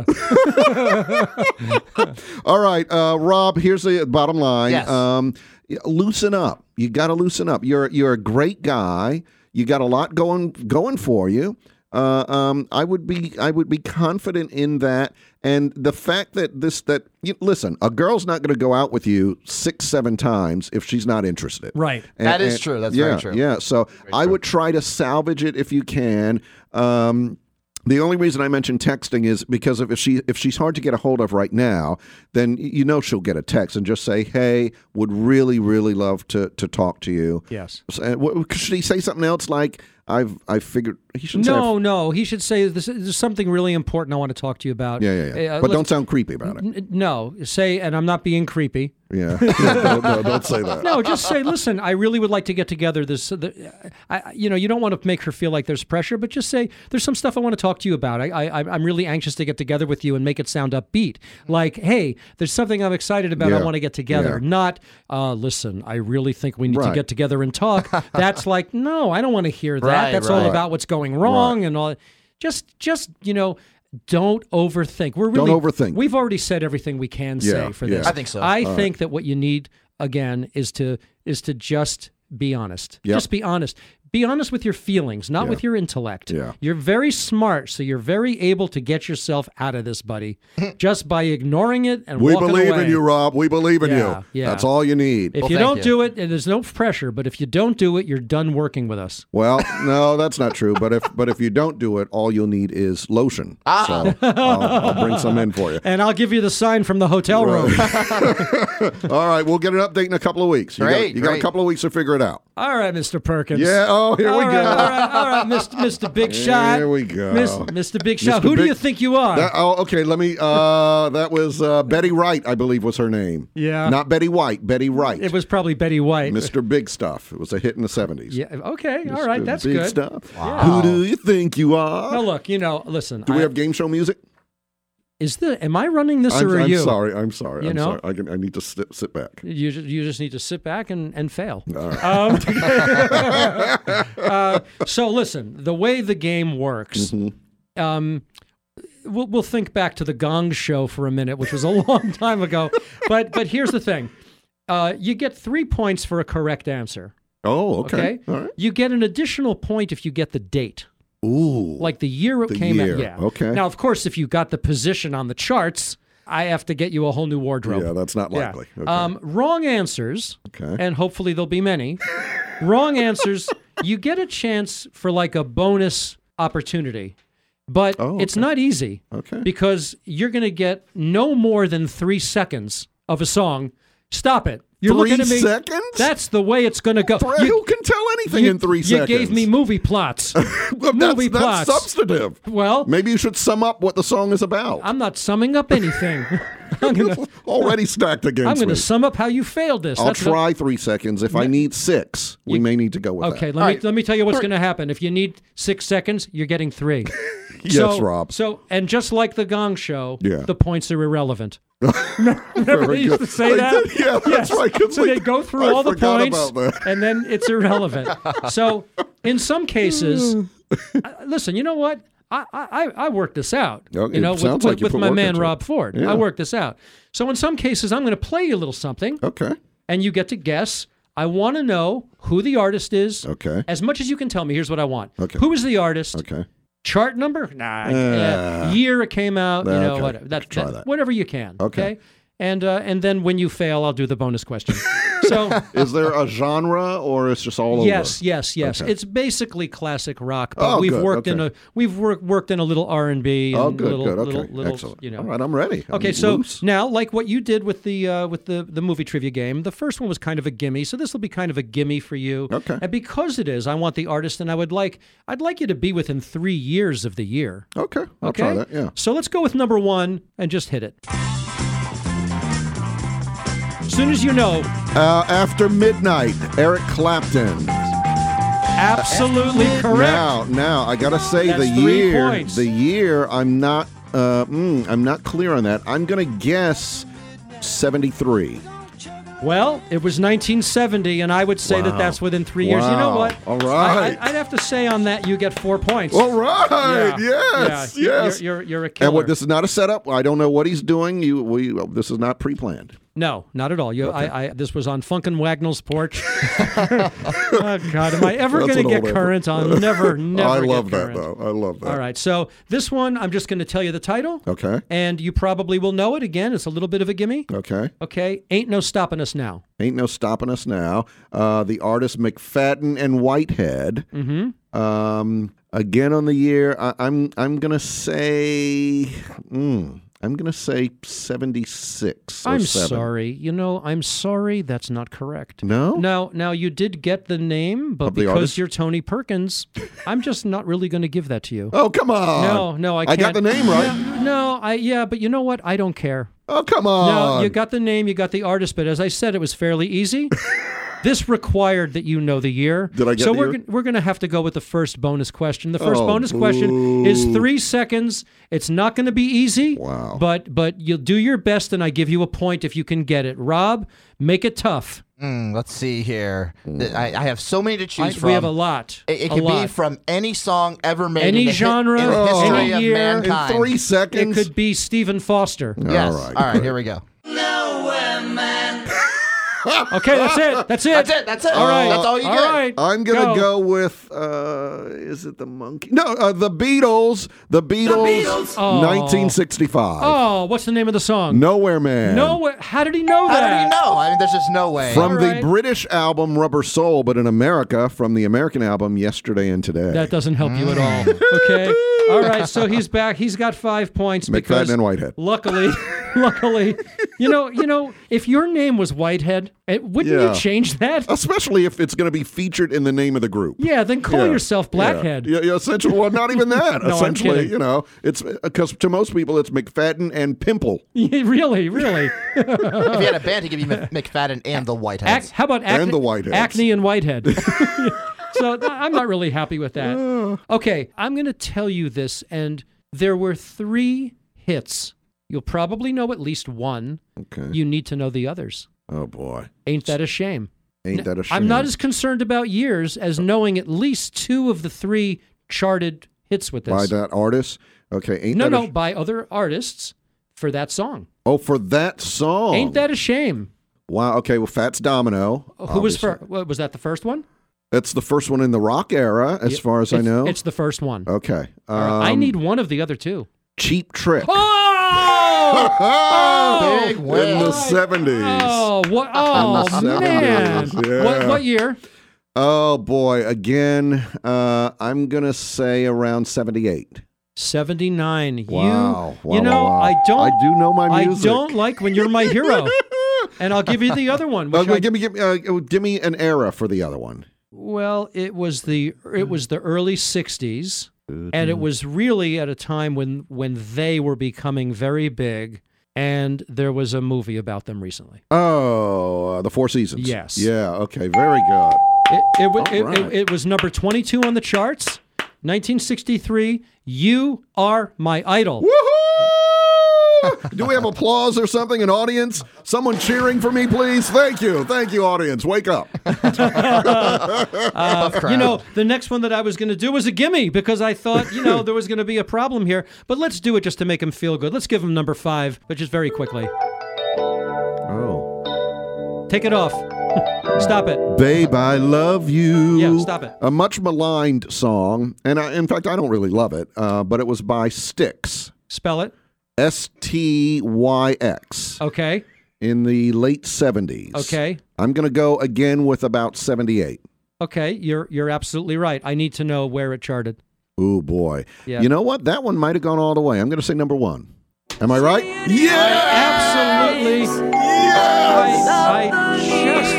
All right. Rob, here's the bottom line. Yes. Loosen up. You got to loosen up. You're a great guy. You got a lot going for you. I would be confident in that, and the fact that listen, a girl's not going to go out with you 6-7 times if she's not interested. Right. That is true. That's very true. Yeah. So I would try to salvage it if you can. The only reason I mention texting is because if she's hard to get a hold of right now, then she'll get a text and just say, "Hey, would really, really love to talk to you." Yes. Should he say something else like, I figured he shouldn't say. No. He should say there's something really important I want to talk to you about. Yeah. But don't sound creepy about it. No. Say, and I'm not being creepy. Yeah. No, don't say that. No, just say, listen, I really would like to get together. You don't want to make her feel like there's pressure, but just say, there's some stuff I want to talk to you about. I'm really anxious to get together with you and make it sound upbeat. Like, hey, there's something I'm excited about. I want to get together. Yeah. Not, listen, I really think we need to get together and talk. That's like, no, I don't want to hear that. That's all about what's going wrong and all. Just don't overthink. Don't overthink. We've already said everything we can say for this. I think so. I think that what you need again is to just be honest. Yep. Just be honest. Be honest with your feelings, not with your intellect. Yeah. You're very smart, so you're very able to get yourself out of this, buddy, just by ignoring it and walking away. We believe in you, Rob. We believe in you. Yeah. That's all you need. If you don't do it, and there's no pressure, but if you don't do it, you're done working with us. Well, no, that's not true. But if you don't do it, all you'll need is lotion. So I'll bring some in for you. And I'll give you the sign from the hotel room. All right, we'll get an update in a couple of weeks. You got a couple of weeks to figure it out. All right, Mr. Perkins. Yeah. Oh, here we go. All right, Mr. Big Shot. Here we go. Mr. Big Shot. Who do you think you are? Okay, let me. That was Betty Wright, I believe was her name. Yeah. Not Betty White, Betty Wright. It was probably Betty White. Mr. Big Stuff. It was a hit in the 70s. Yeah. Okay. Mr. All right. That's Big good. Stuff. Wow. Who do you think you are? Now, look, listen. Do we have game show music? Am I running this or are you? I'm sorry. Sorry. I need to sit back. You just need to sit back and fail. All right. So listen, the way the game works, we'll think back to the Gong Show for a minute, which was a long time ago. But here's the thing: you get 3 points for a correct answer. Oh, okay. All right. You get an additional point if you get the date. Ooh. Like the year it came out. Yeah. Okay. Now, of course, if you got the position on the charts, I have to get you a whole new wardrobe. Yeah, that's not likely. Yeah. Okay. Wrong answers, okay. and hopefully there'll be many. Wrong answers, you get a chance for like a bonus opportunity, but it's not easy. Okay. Because you're going to get no more than 3 seconds of a song. Stop it. You're 3 looking at me. seconds? That's the way it's going to go. Brad, who can tell anything in 3 seconds? You gave me movie plots. Well, movie that's plots. substantive. Well, Maybe you should sum up what the song is about. I'm not summing up anything. Already stacked against me. I'm going to sum up how you failed this. I'll That's what- try 3 seconds. If I need 6, we may need to go with Okay, that. let me tell you what's going to happen. If you need 6 seconds, you're getting 3. Yes, Rob. So, and just like the Gong Show, Yeah. the points are irrelevant. Remember they used to say They that? did, yeah, that's right. 'cause So they go through I all the forgot points, about that. and then it's irrelevant. So, in some cases, listen, you know what? I worked this out. Okay, You know, it sounds like you with put my work man into it. Rob Ford. Yeah. I worked this out. So, in some cases, I'm going to play you a little something, Okay. and you get to guess. I want to know who the artist is. Okay. As much as you can tell me, here's what I want. Okay. Who is the artist? Okay. Chart number? Nah. Year it came out. You know, okay. whatever. Try that. Whatever you can. Okay. And then when you fail, I'll do the bonus question. So Is there a genre or it's just all over? yes. Okay. It's basically classic rock, but Oh, we've good. worked Okay. worked in a little R&B. Oh, and good, little, good. Okay. little, Excellent. you know. All right, I'm ready. Okay, I'm so loose. now, like what you did with the movie trivia game, the first one was kind of a gimme, so this will be kind of a gimme for you. Okay. And because it is, I want the artist, and I'd like you to be within 3 years of the year. Okay. I'll Okay. try that. Yeah. So let's go with number 1 and just hit it. As soon as you know, After Midnight, Eric Clapton. absolutely correct. Now I gotta say That's the 3 year. points. The year. I'm not clear on that. I'm gonna guess 73. Well, it was 1970, and I would say that Wow. that's within 3 years. You know Wow. what? All right. I'd have to say on that you get 4 points. All right. Yeah. Yes. Yeah. Yes. You're a killer. And what? This is not a setup. I don't know what he's doing. This is not pre-planned. No, not at all. This was on Funkin' Wagnall's porch. Oh, God, am I ever That's going to an get old current on? Never I get love that current. though. I love that. All right, so this one, I'm just going to tell you the title. Okay. And you probably will know it. Again, it's a little bit of a gimme. Okay. Okay, Ain't No Stopping Us Now. Ain't no stopping us now. The artist McFadden and Whitehead. Mm-hmm. Again on the year, I'm gonna say. I'm going to say 76. or I'm 7. sorry. You know, I'm sorry. That's not correct. No? Now you did get the name, but Of the because artist? you're Tony Perkins, I'm just not really going to give that to you. Oh, come on. No, I can't. I got the name right. Yeah, but you know what? I don't care. Oh, come on. No, you got the name, you got the artist, but as I said, it was fairly easy. This required that you know the year. Did I get so the year? we're going to have to go with the first bonus question. The first Oh, bonus question is boo. 3 seconds. It's not going to be easy. Wow. But you'll do your best, and I give you a point if you can get it. Rob, make it tough. Let's see here. I have so many to choose from. We have a lot. It a could be lot. from any song ever made Any in the genre, in the history any of year. mankind. In 3 It seconds. could be Stephen Foster. Yes. All right, All right, good. here we go. Okay, that's it. That's it. That's it. All right. That's all you All get. right. I'm going to go with, is it the Monkey? No, the Beatles. The Beatles. Oh. 1965. Oh, what's the name of the song? Nowhere Man. No, how did he know that? How did he know? I mean, there's just no way. From All the right. British album Rubber Soul, but in America, from the American album Yesterday and Today. That doesn't help you at all. Okay. All right. So he's back. He's got 5 points because McFadden and Whitehead. luckily, you know, if your name was Whitehead, wouldn't Yeah. you change that? Especially if it's going to be featured in the name of the group. Yeah. Then call Yeah. yourself Blackhead. Yeah, essentially. Well, not even that. No, I'm Essentially, kidding. you know, it's because to most people it's McFadden and Pimple. Really, really. If he had a band, he'd give you McFadden and the Whiteheads. How about And the Whiteheads. Acne and Whitehead? So I'm not really happy with that. Okay, I'm going to tell you this, and there were 3 hits. You'll probably know at least one. Okay. You need to know the others. Oh boy. Ain't that a shame? Ain't that a shame? I'm not as concerned about years as knowing at least 2 of the 3 charted hits with this. By that artist. Okay. Ain't No, that a by other artists for that song. Oh, for that song. Ain't that a shame? Wow. Okay. Well, Fats Domino. Who was obviously. first? Was that the first one? It's the first one in the rock era, as far as I know. It's the first one. Okay. I need one of the other 2. Cheap Trick. Oh! Big In win. the 70s. Oh, what? Oh, In the man. 70s, yeah. What year? Oh, boy. Again, I'm going to say around 78. 79. Wow. You know, Wow. I do know my music. I don't like when you're my hero. And I'll give you the other one. Give me an era for the other one. Well, it was the early 60s, and it was really at a time when they were becoming very big, and there was a movie about them recently. Oh, The Four Seasons. Yes. Yeah, okay, very good. It was number 22 on the charts, 1963, You Are My Idol. Woohoo! Do we have applause or something, an audience? Someone cheering for me, please? Thank you, audience. Wake up. You know, the next one that I was going to do was a gimme because I thought, there was going to be a problem here. But let's do it just to make him feel good. Let's give him number 5, but just very quickly. Oh. Take it off. Stop it. Babe, I love you. Yeah, stop it. A much maligned song, and in fact, I don't really love it, but it was by Styx. Spell it. STYX. Okay. In the late 70s. Okay. I'm going to go again with about 78. Okay, you're absolutely right. I need to know where it charted. Ooh, boy. Yeah. You know what? That one might have gone all the way. I'm going to say number 1. Am I right? Yeah! Absolutely. Yes! I just,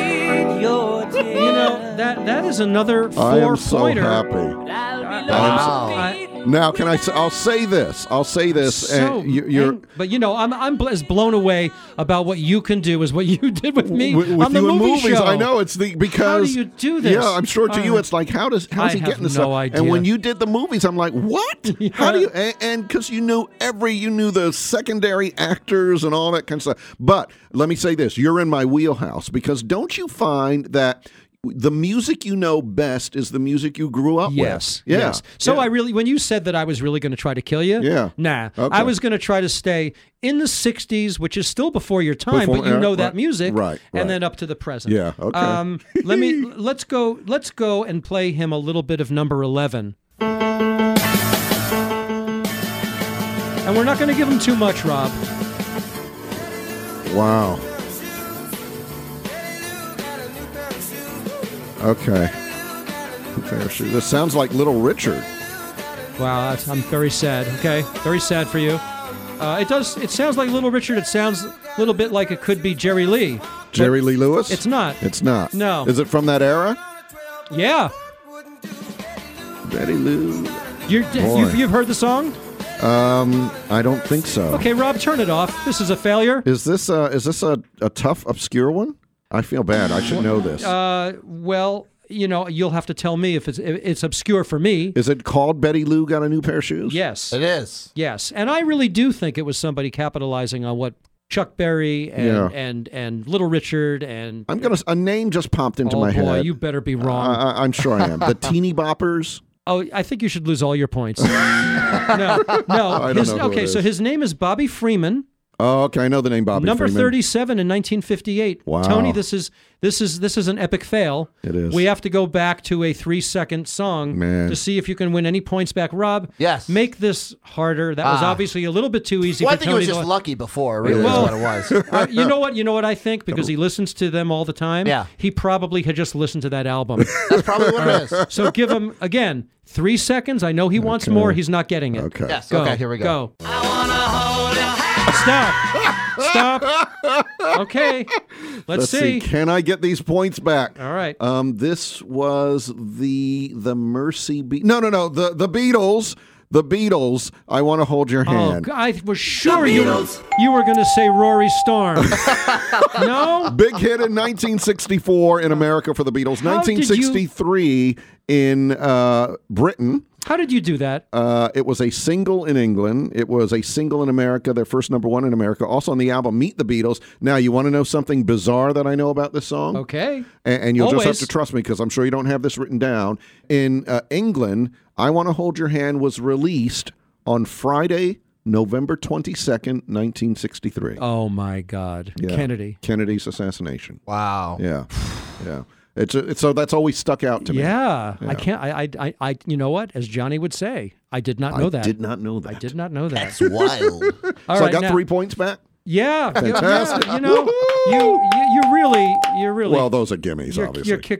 that is another 4-pointer. I am so happy. Wow. Now, I'll say this. But I'm as blown away about what you can do as what you did with me with on the you in movie show. I know because how do you do this? Yeah, I'm sure to you it's like how's he getting this? No idea. And when you did the movies, I'm like, what? Yeah. How do you? And because you knew the secondary actors and all that kind of stuff. But let me say this: you're in my wheelhouse because don't you find that the music you know best is the music you grew up with? Yes. So yeah. when you said that I was really going to try to kill you, nah. Okay. I was going to try to stay in the 60s, which is still before your time, but you know that music, right? And then up to the present. Yeah. Okay. Let's go and play him a little bit of number 11. And we're not going to give him too much, Rob. Wow. Okay. This sounds like Little Richard. Wow, I'm very sad. Okay, very sad for you. It sounds like Little Richard. It sounds a little bit like it could be Jerry Lee. Jerry Lee Lewis? It's not. It's not. No. Is it from that era? Yeah. Betty Lou. You've heard the song? I don't think so. Okay, Rob, turn it off. This is a failure. Is this a tough, obscure one? I feel bad. I should know this. Well, you'll have to tell me if it's obscure for me. Is it called Betty Lou Got a New Pair of Shoes? Yes. It is. Yes. And I really do think it was somebody capitalizing on what Chuck Berry and Little Richard and... a name just popped into my head. Oh, boy, you better be wrong. I'm sure I am. The Teeny Boppers? Oh, I think you should lose all your points. No. I don't know who it is. So his name is Bobby Freeman. Oh, okay. I know the name Bobby Number Freeman. 37 in 1958. Wow. Tony, this is an epic fail. It is. We have to go back to a 3-second song to see if you can win any points back. Rob, yes. Make this harder. That was obviously a little bit too easy for Tony. I think it was just lucky before, really, is what it was. You know what I think? Because he listens to them all the time. Yeah. He probably had just listened to that album. That's probably what it is. So give him, again, 3 seconds. I know he wants more. He's not getting it. Okay. Yes. Go. Okay, here we go. I wanna hold your hand. Stop. Okay. Let's see. Can I get these points back? All right. This was the Mercy Beat. No. The Beatles. The Beatles. I want to hold your hand. Oh, I was sure you were going to say Rory Storm. No. Big hit in 1964 in America for the Beatles. 1963 in Britain. How did you do that? It was a single in England. It was a single in America, their first number 1 in America. Also on the album Meet the Beatles. Now, you want to know something bizarre that I know about this song? Okay. And you'll just have to trust me because I'm sure you don't have this written down. In England, I Want to Hold Your Hand was released on Friday, November 22nd, 1963. Oh, my God. Yeah. Kennedy's assassination. Wow. Yeah. Yeah. So that's always stuck out to me. Yeah. I can't. I. You know what? As Johnny would say, I did not know that. I did not know that. I did not know that. That's wild. All so right, I got now, 3 points back. Yeah. Fantastic. You know, you're really. Well, those are gimmies, obviously. You're kicking.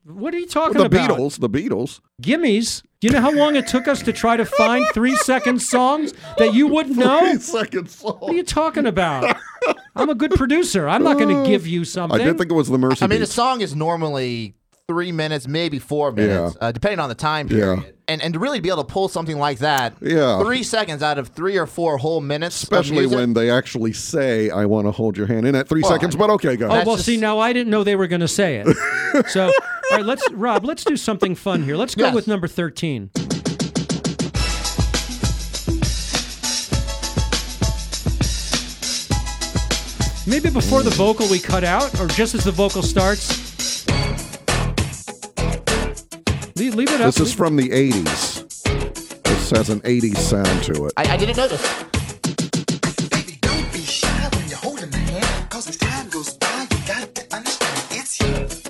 What are you talking The about? Beatles. The Beatles. Gimmies. Do you know how long it took us to try to find 3-second songs that you wouldn't know? 3-second song. What are you talking about? I'm a good producer. I'm not going to give you something. I did think it was the Mercy I mean, the Beats. song is normally 3 minutes, maybe 4 minutes, depending on the time period. Yeah. And to really be able to pull something like that, Yeah. 3 seconds out of 3 or 4 whole minutes, Especially of music, when they actually say, I want to hold your hand in at 3 seconds, but okay, go Oh, ahead. well, just- see, now I didn't know they were going to say it. So, all right, Rob, let's do something fun here. Let's go Yes. with number 13. Maybe before the vocal we cut out, or just as the vocal starts. Leave it up. This is from the 80s. This has an 80s sound to it. I didn't notice. Baby, don't be shy when you're holding my hand, 'cause as time goes by, you got to understand it's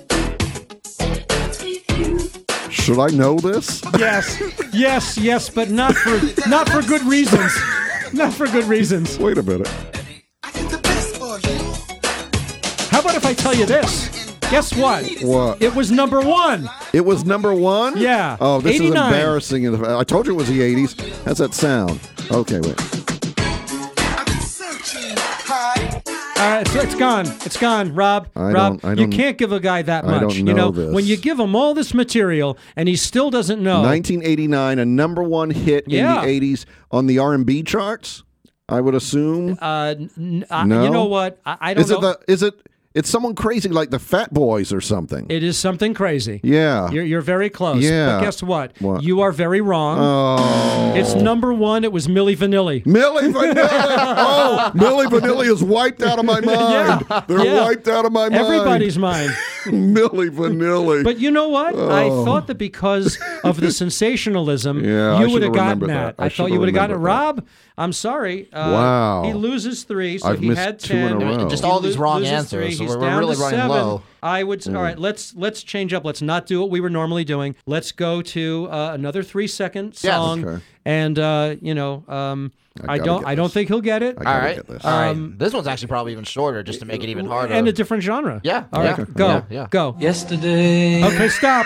you. Should I know this? Yes, but not for good reasons. Not for good reasons. Wait a minute. I get the best for you. How about if I tell you this? Guess what? What? It was number 1. It was number 1? Yeah. Oh, this 89. is embarrassing. I told you it was the 80s. How's that sound? Okay, wait. I've been searching high. All right, so it's gone. It's gone, Rob. I Rob, don't- you can't give a guy that I much. don't You know know, this. when you give him all this material and he still doesn't know. 1989, a number 1 hit Yeah. in the 80s on the R&B charts, I would assume. No? No? You know what? I don't know. It's someone crazy like the Fat Boys or something. It is something crazy. Yeah. You're very close. Yeah. But guess what? What? You are very wrong. Oh. It's number 1. It was Milli Vanilli. Milli Vanilli! Oh, Milli Vanilli is wiped out of my mind. They're Yeah. wiped out of my mind. Everybody's mind. Milli Vanilli. But you know what? I thought that because of the sensationalism, Yeah, I you would have should've gotten remembered that. that. I I thought should've you would have gotten it. remembered that. Rob, I'm sorry. Wow. He loses 3, so I've he missed had 2 in 10. a row. Just all these wrong loses answers, 3. so He's we're down really to running 7. low. I would. All right, let's change up. Let's not do what we were normally doing. Let's go to another 3-second Yes. song. Okay. And I gotta don't. get I don't this. think he'll get it. I All gotta right. get this. All right. This one's actually probably even shorter just to make it even harder. And a different genre. Yeah, All right. yeah, Go. yeah, yeah. Go. Yesterday. Okay. Stop.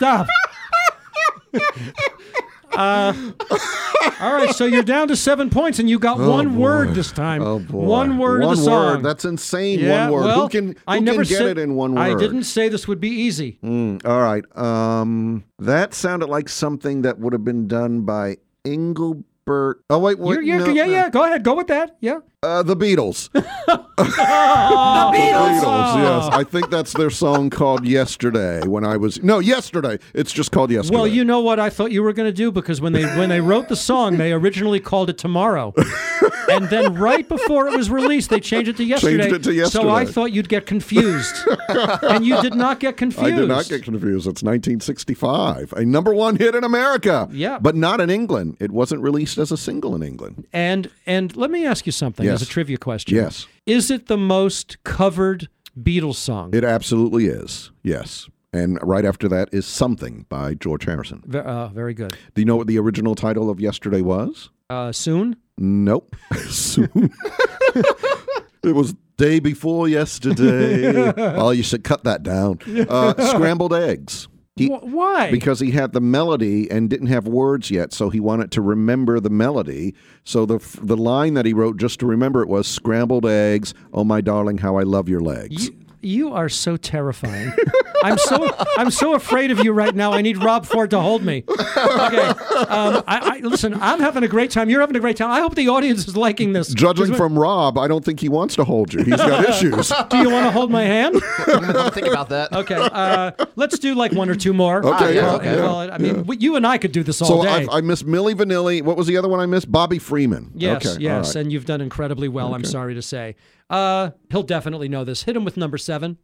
All right, so you're down to 7 points, and you got one word this time. Oh, boy. One word of the song. Word. That's insane. Yeah, One word. well, who can I get said, it in one word? I didn't say this would be easy. All right. That sounded like something that would have been done by Engelbert. Oh, wait. Yeah. Go ahead. Go with that. Yeah. The Beatles. The Oh. Beatles, yes. I think that's their song called Yesterday. Yesterday. It's just called Yesterday. Well, you know what I thought you were going to do, because when they wrote the song, they originally called it Tomorrow, and then right before it was released, they changed it to Yesterday. Changed it to Yesterday. So I thought you'd get confused, and you did not get confused. I did not get confused. It's 1965. A number 1 hit in America. Yeah. But not in England. It wasn't released as a single in England. And let me ask you something Yes. as a trivia question. Yes. Is it the most covered Beatles song? It absolutely is. Yes. And right after that is Something by George Harrison. Very good. Do you know what the original title of Yesterday was? Soon? Nope. Soon. It was Day Before Yesterday. Oh, you should cut that down. Scrambled Eggs. Why? Because he had the melody and didn't have words yet, so he wanted to remember the melody. So the line that he wrote just to remember it was "Scrambled eggs, oh my darling, how I love your legs." You are so terrifying. I'm so afraid of you right now. I need Rob Ford to hold me. Okay. Listen, I'm having a great time. You're having a great time. I hope the audience is liking this. Judging from Rob, I don't think he wants to hold you. He's got issues. Do you want to hold my hand? I'll think about that. Okay. Let's do like 1 or 2 more. Okay, yeah, okay. Well, I mean, you and I could do this all So day. I missed Milli Vanilli. What was the other one I missed? Bobby Freeman. Yes, Okay, yes, all right. and you've done incredibly well, I'm sorry to say. He'll definitely know this. Hit him with number 7.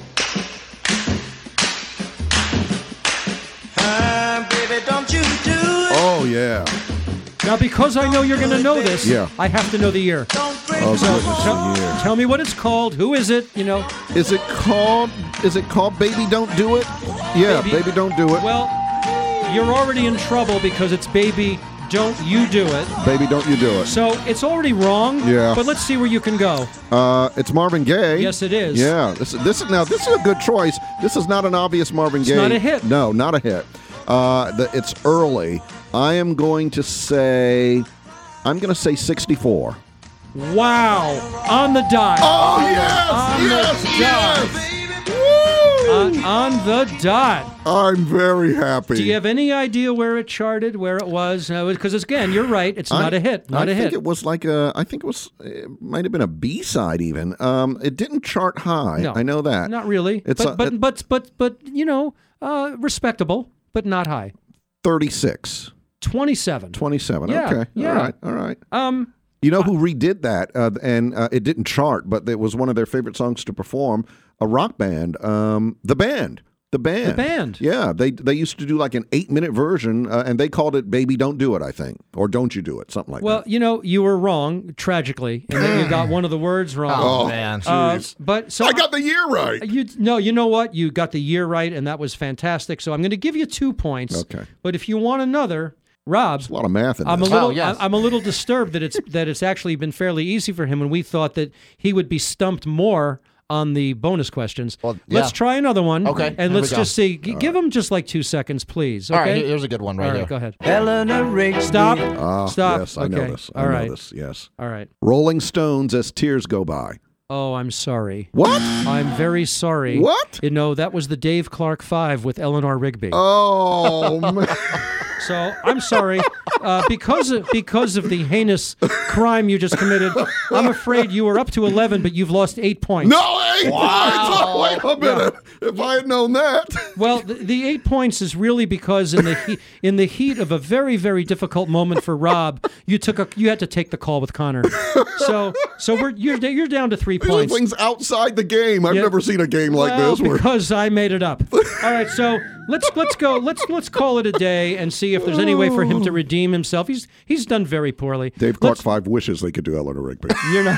Baby, don't you do it. Oh, yeah. Now, because I know you're going to know this, Yeah. I have to know the year. Don't break Oh, my goodness, heart. the year. Tell me what it's called. Who is it? You know. Is it called Baby Don't Do It? Yeah, Baby Don't Do It. Well, you're already in trouble because it's Baby Don't You Do It. Baby, Don't You Do It. So it's already wrong. Yeah. But let's see where you can go. It's Marvin Gaye. Yes, it is. Yeah. This is a good choice. This is not an obvious Marvin Gaye. It's not a hit. No, not a hit. It's early. I am going to say 64. Wow. On the dot. Oh, yes! On Yes! the Yes! Woo! On the dot. I'm very happy. Do you have any idea where it charted, where it was? Because again, you're right. It's not a hit. Not a hit. I think it was it might have been a B-side even. It didn't chart high. No, I know that. Not really. But you know, respectable, but not high. 36. 27. 27. Yeah, Okay. yeah. All right. You know who redid that, and it didn't chart, but it was one of their favorite songs to perform, a rock band, The Band. The Band. Yeah, they used to do like an 8-minute version, and they called it Baby Don't Do It, I think, or Don't You Do It, something like that. Well, you know, you were wrong, tragically, and then you got one of the words wrong. Oh, man. But so I got the year right. You know what? You got the year right, and that was fantastic. So I'm going to give you 2 points. Okay. But if you want another, Rob, There's a lot of math in I'm a this. little. yes. I'm a little disturbed that it's actually been fairly easy for him, and we thought that he would be stumped more on the bonus questions. Well, yeah. Let's try another one. Okay, and here let's we go. just see. Give him just like 2 seconds, please. Okay. All right, here's a good one right All right, here. go ahead. Eleanor Rigby. Stop. Stop. Yes, okay. I know this. All right. Yes. All right. Rolling Stones as Tears Go By. Oh, I'm sorry. What? I'm very sorry. What? You know, that was the Dave Clark 5 with Eleanor Rigby. Oh, man. So I'm sorry. Because of the heinous crime you just committed, I'm afraid you were up to 11, but you've lost 8 points. No, 8 points. Oh, wait a minute. If I had known that. Well, the 8 points is really because in the heat of a very, very difficult moment for Rob, you had to take the call with Connor. So you're down to 3 These are points. things outside the game. I've Yeah. Never seen a game like Well, this. Where because I made it up. All right, so let's go. Let's call it a day and see if there's any way for him to redeem himself. He's done very poorly. Dave Clark 5 wishes they could do Eleanor Rigby. You're not.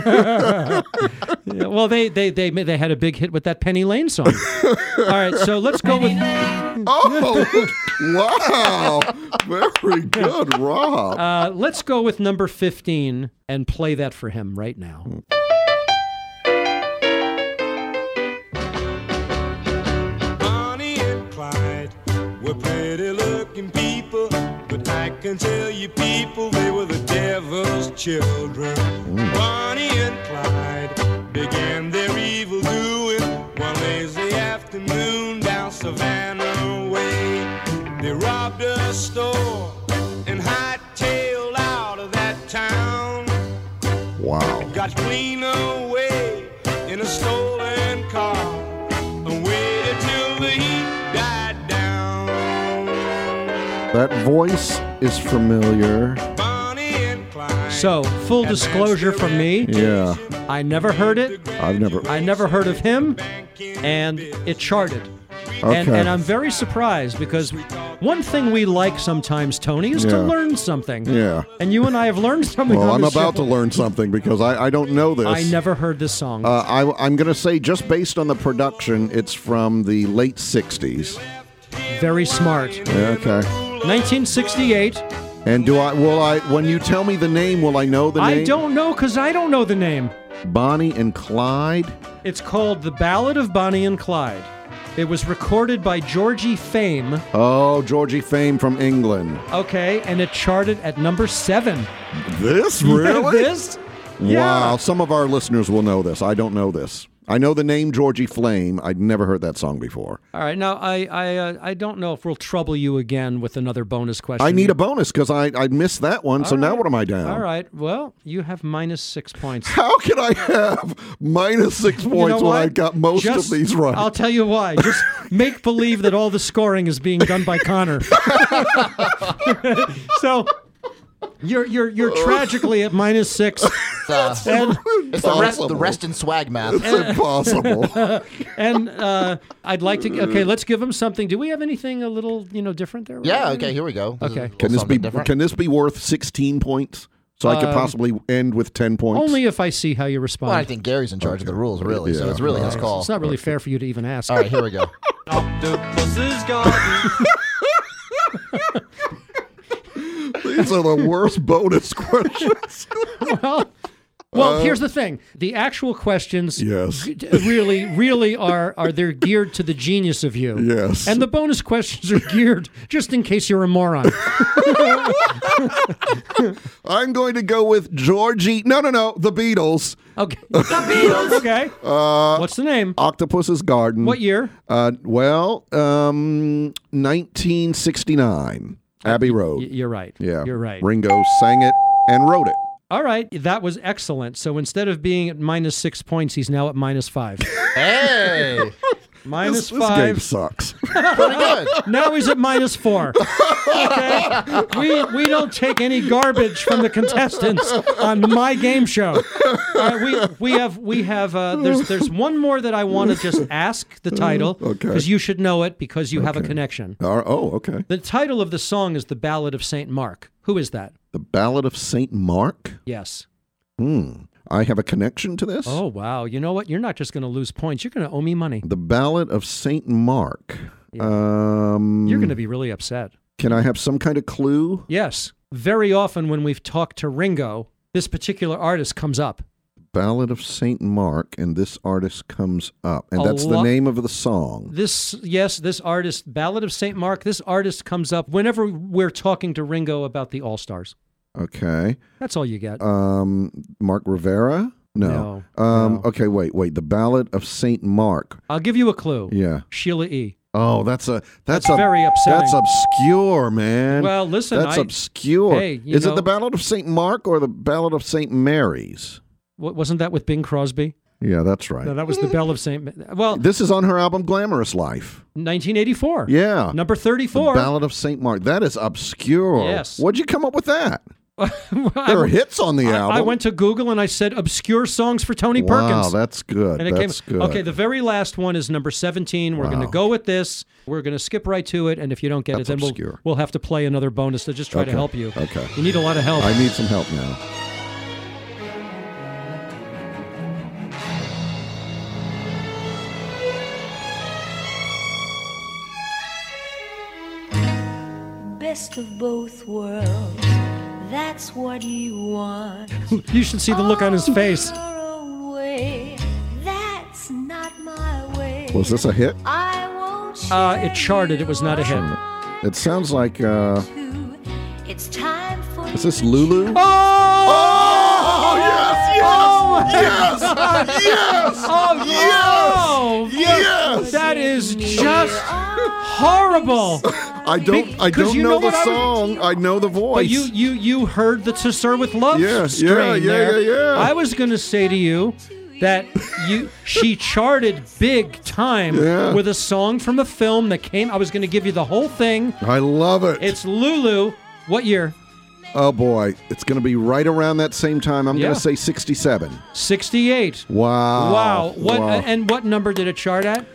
Yeah, well, they had a big hit with that Penny Lane song. All right, so let's go with. Oh, wow. Very good, Rob. Let's go with number 15 and play that for him right now. Bonnie and Clyde were pretty looking people, but I can tell you people, they were the devil's children. Bonnie and Clyde began their evil doing one lazy afternoon down Savannah way. They robbed a store and hightailed out of that town. Wow. Got clean away in a stolen car and waited till the heat died down. That voice is familiar. Bonnie and Clyde. So, full disclosure from me, Yeah. I never heard it. I've never. I never heard of him, and it charted. And, Okay. and I'm very surprised because one thing we like sometimes, Tony, is to Yeah. learn something. Yeah. And you and I have learned something. Well, on I'm this about show. to learn something because I don't know this. I never heard this song. I'm going to say just based on the production, it's from the late 60s. Very smart. Yeah, okay. 1968. And when you tell me the name, will I know the name? I don't know because I don't know the name. Bonnie and Clyde? It's called The Ballad of Bonnie and Clyde. It was recorded by Georgie Fame. Oh, Georgie Fame from England. Okay, and it charted at number 7. This? Really? This? Yeah. Wow. Some of our listeners will know this. I don't know this. I know the name Georgie Flame. I'd never heard that song before. All right, now I don't know if we'll trouble you again with another bonus question. I need a bonus because I missed that one. So now what am I down? All right, well, you have minus 6 points. How can I have minus 6 You points know when what? I got most Just- of these right? I'll tell you why. Just make believe that all the scoring is being done by Connor. So you're tragically at minus 6. And It's the rest and swag math. It's impossible. and I'd like to. Okay, let's give him something. Do we have anything a little different there? Yeah, okay, here we go. Okay. Can this be worth 16 points? So I could possibly end with 10 points? Only if I see how you respond. Well, I think Gary's in charge of the rules, really, so Yeah. it's really his call. It's not really fair for you to even ask. All right, here we go. Octopus's garden. These are the worst bonus questions. Well, here's the thing. The actual questions Yes. really are they're geared to the genius of you. Yes. And the bonus questions are geared just in case you're a moron. I'm going to go with Georgie. No, the Beatles. Okay. The Beatles. Okay. What's the name? Octopus's Garden. What year? 1969. Abbey Road. You're right. Yeah. You're right. Ringo sang it and wrote it. All right. That was excellent. So instead of being at minus 6 points, he's now at minus 5. Hey, Minus This 5. game sucks. pretty good. Now he's at minus 4. Okay? We don't take any garbage from the contestants on my game show. We have there's one more that I want to just ask the title because you should know it because you have a connection. Okay. The title of the song is The Ballad of St. Mark. Who is that? The Ballad of St. Mark? Yes. I have a connection to this? Oh, wow. You know what? You're not just going to lose points. You're going to owe me money. The Ballad of St. Mark. You're going to be really upset. Can I have some kind of clue? Yes. Very often when we've talked to Ringo, this particular artist comes up. Ballad of St. Mark, and this artist comes up. And that's the name of the song. This artist, Ballad of St. Mark, this artist comes up whenever we're talking to Ringo about the All-Stars. Okay. That's all you get. Mark Rivera? No. Okay, wait. The Ballad of St. Mark. I'll give you a clue. Yeah. Sheila E. Oh, that's very upsetting. That's obscure, man. Well, listen, that's obscure. Hey, Is it the Ballad of St. Mark or the Ballad of St. Mary's? Wasn't that with Bing Crosby? Yeah, that's right. No, that was the Bell of St. Well, this is on her album Glamorous Life. 1984. Yeah. Number 34. The Ballad of St. Mark. That is obscure. Yes. What'd you come up with that? There are hits on the album. I went to Google and I said obscure songs for Tony Perkins. Wow, that's good. And that's good. Okay, the very last one is number 17. We're going to go with this. We're going to skip right to it. And if you don't get it, then we'll have to play another bonus to just try to help you. Okay. You need a lot of help. I need some help now. Best of both worlds, that's what you want. You should see the look on his face. Your own way, that's not my way. Was this a hit? I won't It charted. It was not a hit. It sounds like. It's time for Is this Lulu? Oh! Yes! Yes! Oh, Oh, yes! that is just horrible. I don't know the song. I know the voice. But you heard the To Sir With Love strain yeah. I was going to say to you that she charted big time with a song from a film that came. I was going to give you the whole thing. I love it. It's Lulu. What year? Oh boy, it's going to be right around that same time. I'm going to say 67. 68. Wow. And what number did it chart at?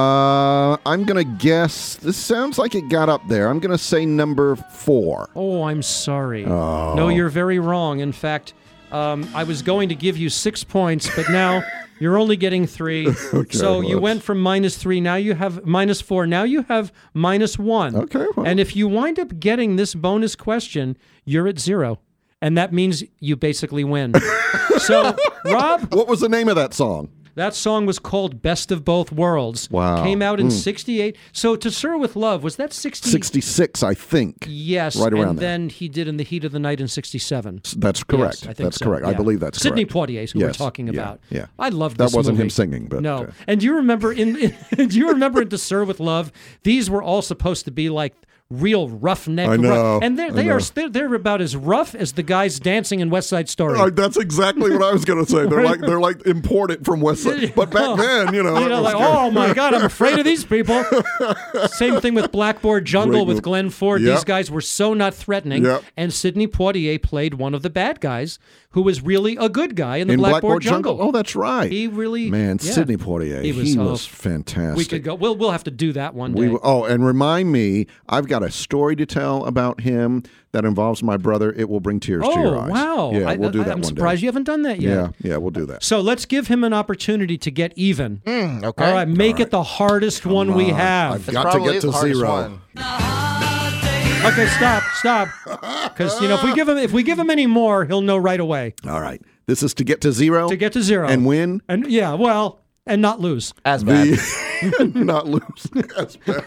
I'm going to guess. This sounds like it got up there. I'm going to say number 4. Oh, I'm sorry. Oh. No, you're very wrong. In fact, I was going to give you 6 points, but now you're only getting 3. Okay, so you went from -3. Now you have -4. Now you have -1. Okay. Well. And if you wind up getting this bonus question, you're at 0. And that means you basically win. So, Rob? What was the name of that song? That song was called Best of Both Worlds. Wow. Came out in 68. So To Sir With Love, was that 66, I think. Yes. Right around and there. then he did In the Heat of the Night in 67. That's correct. Yes, I think that's so, correct. I yeah. believe that's Sidney correct. Poitier is who we're talking about. Yeah. I love that this wasn't movie. him singing, but no. And do you remember do you remember in To Sir With Love? These were all supposed to be like real roughneck. I know. And they're about as rough as the guys dancing in West Side Story. That's exactly what I was going to say. They're like imported from West Side. But back then, like, oh my God, I'm afraid of these people. Same thing with Blackboard Jungle with Glenn Ford. Yep. These guys were so not threatening. Yep. And Sidney Poitier played one of the bad guys who was really a good guy in the Blackboard Jungle. Oh, that's right. He really, Sidney Poitier. He was fantastic. We could go. We'll have to do that one day. And remind me, I've got a story to tell about him that involves my brother. It will bring tears to your eyes. Oh, wow. Yeah, we'll do that one day. I'm surprised you haven't done that yet. Yeah, we'll do that. So let's give him an opportunity to get even. Okay. All right, make it the hardest one we have. I've got to get to 0. The hard day Okay, stop. Because if we give him any more, he'll know right away. All right. This is to get to zero. To get to zero and win. And and not lose. As bad. Not lose. As bad.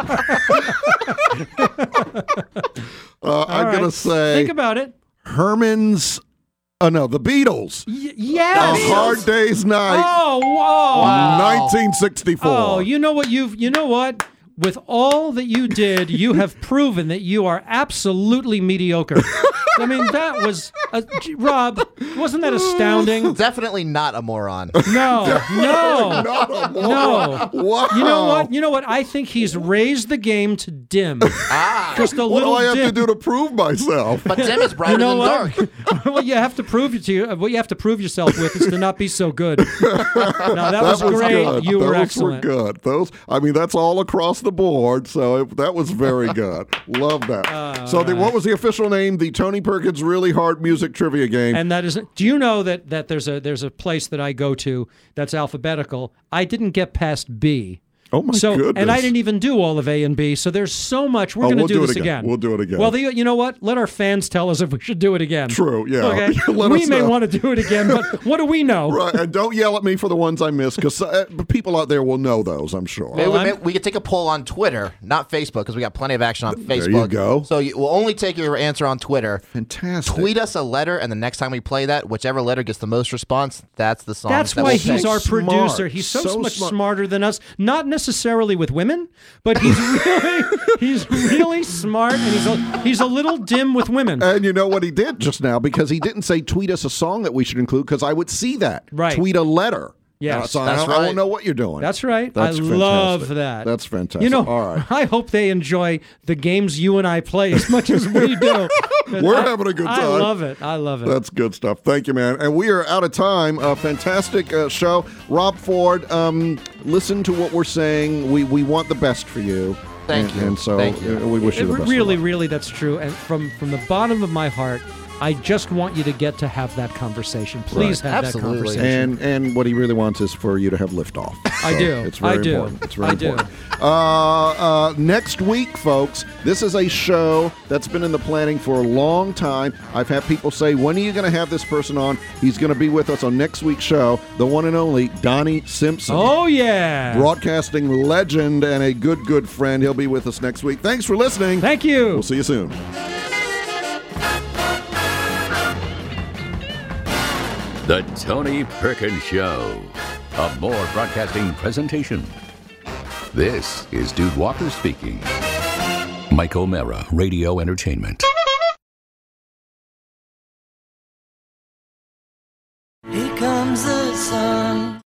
I'm gonna say. Think about it. Herman's. Oh no, the Beatles. Yes. A Hard Day's Night. Oh, whoa. Wow. 1964. Oh, you know what? With all that you did, you have proven that you are absolutely mediocre. I mean, that was Rob. Wasn't that astounding? Definitely not a moron. No. Not a moron. Wow. You know what? I think he's raised the game to dim. Just a What do little I have dim. to do to prove myself? But dim is brighter You know than what? dark. What you have to prove yourself with is to not be so good. No, that was great. Good. You were Those excellent. were good. That's all across the board. So that was very good. Love that. What was the official name? The Tony Perkins Really Hard Music Trivia Game. And that is. Do you know that there's a place that I go to that's alphabetical? I didn't get past B. Oh my goodness. And I didn't even do all of A and B, so there's so much. We're going to do this again. We'll do it again. Well, you know what? Let our fans tell us if we should do it again. True, yeah. Okay? Let We us may know. want to do it again, but what do we know? Right, and don't yell at me for the ones I missed, because people out there will know those, I'm sure. Maybe we could take a poll on Twitter, not Facebook, because we got plenty of action on Facebook. There you go. So we'll only take your answer on Twitter. Fantastic. Tweet us a letter, and the next time we play that, whichever letter gets the most response, that's the song. That's that why we'll he's pick. our Smart. producer. He's so much smart. smarter than us. Not necessarily with women, but he's really smart, and he's a little dim with women. And you know what he did just now? Because he didn't say tweet us a song that we should include, because I would see that. Right. Tweet a letter. Yes, So that's I right. won't know what you're doing. That's right. That's I love fantastic. that. That's fantastic. You know, all right. I hope they enjoy the games you and I play as much as we do. We're having a good time. I love it. That's good stuff. Thank you, man. And we are out of time. A fantastic show. Rob Ford, listen to what we're saying. We want the best for you. Thank you. And so Thank you. we wish you the best. Really, that's true. And from the bottom of my heart, I just want you to get to have that conversation. Please have Absolutely. that conversation. And what he really wants is for you to have liftoff. I do. It's very I do. important. It's very I do. important. Next week, folks, this is a show that's been in the planning for a long time. I've had people say, when are you going to have this person on? He's going to be with us on next week's show, the one and only Donnie Simpson. Oh, yeah. Broadcasting legend and a good friend. He'll be with us next week. Thanks for listening. Thank you. We'll see you soon. The Tony Perkins Show. A More Broadcasting presentation. This is Dude Walker speaking. Mike O'Mara, Radio Entertainment. Here comes the sun.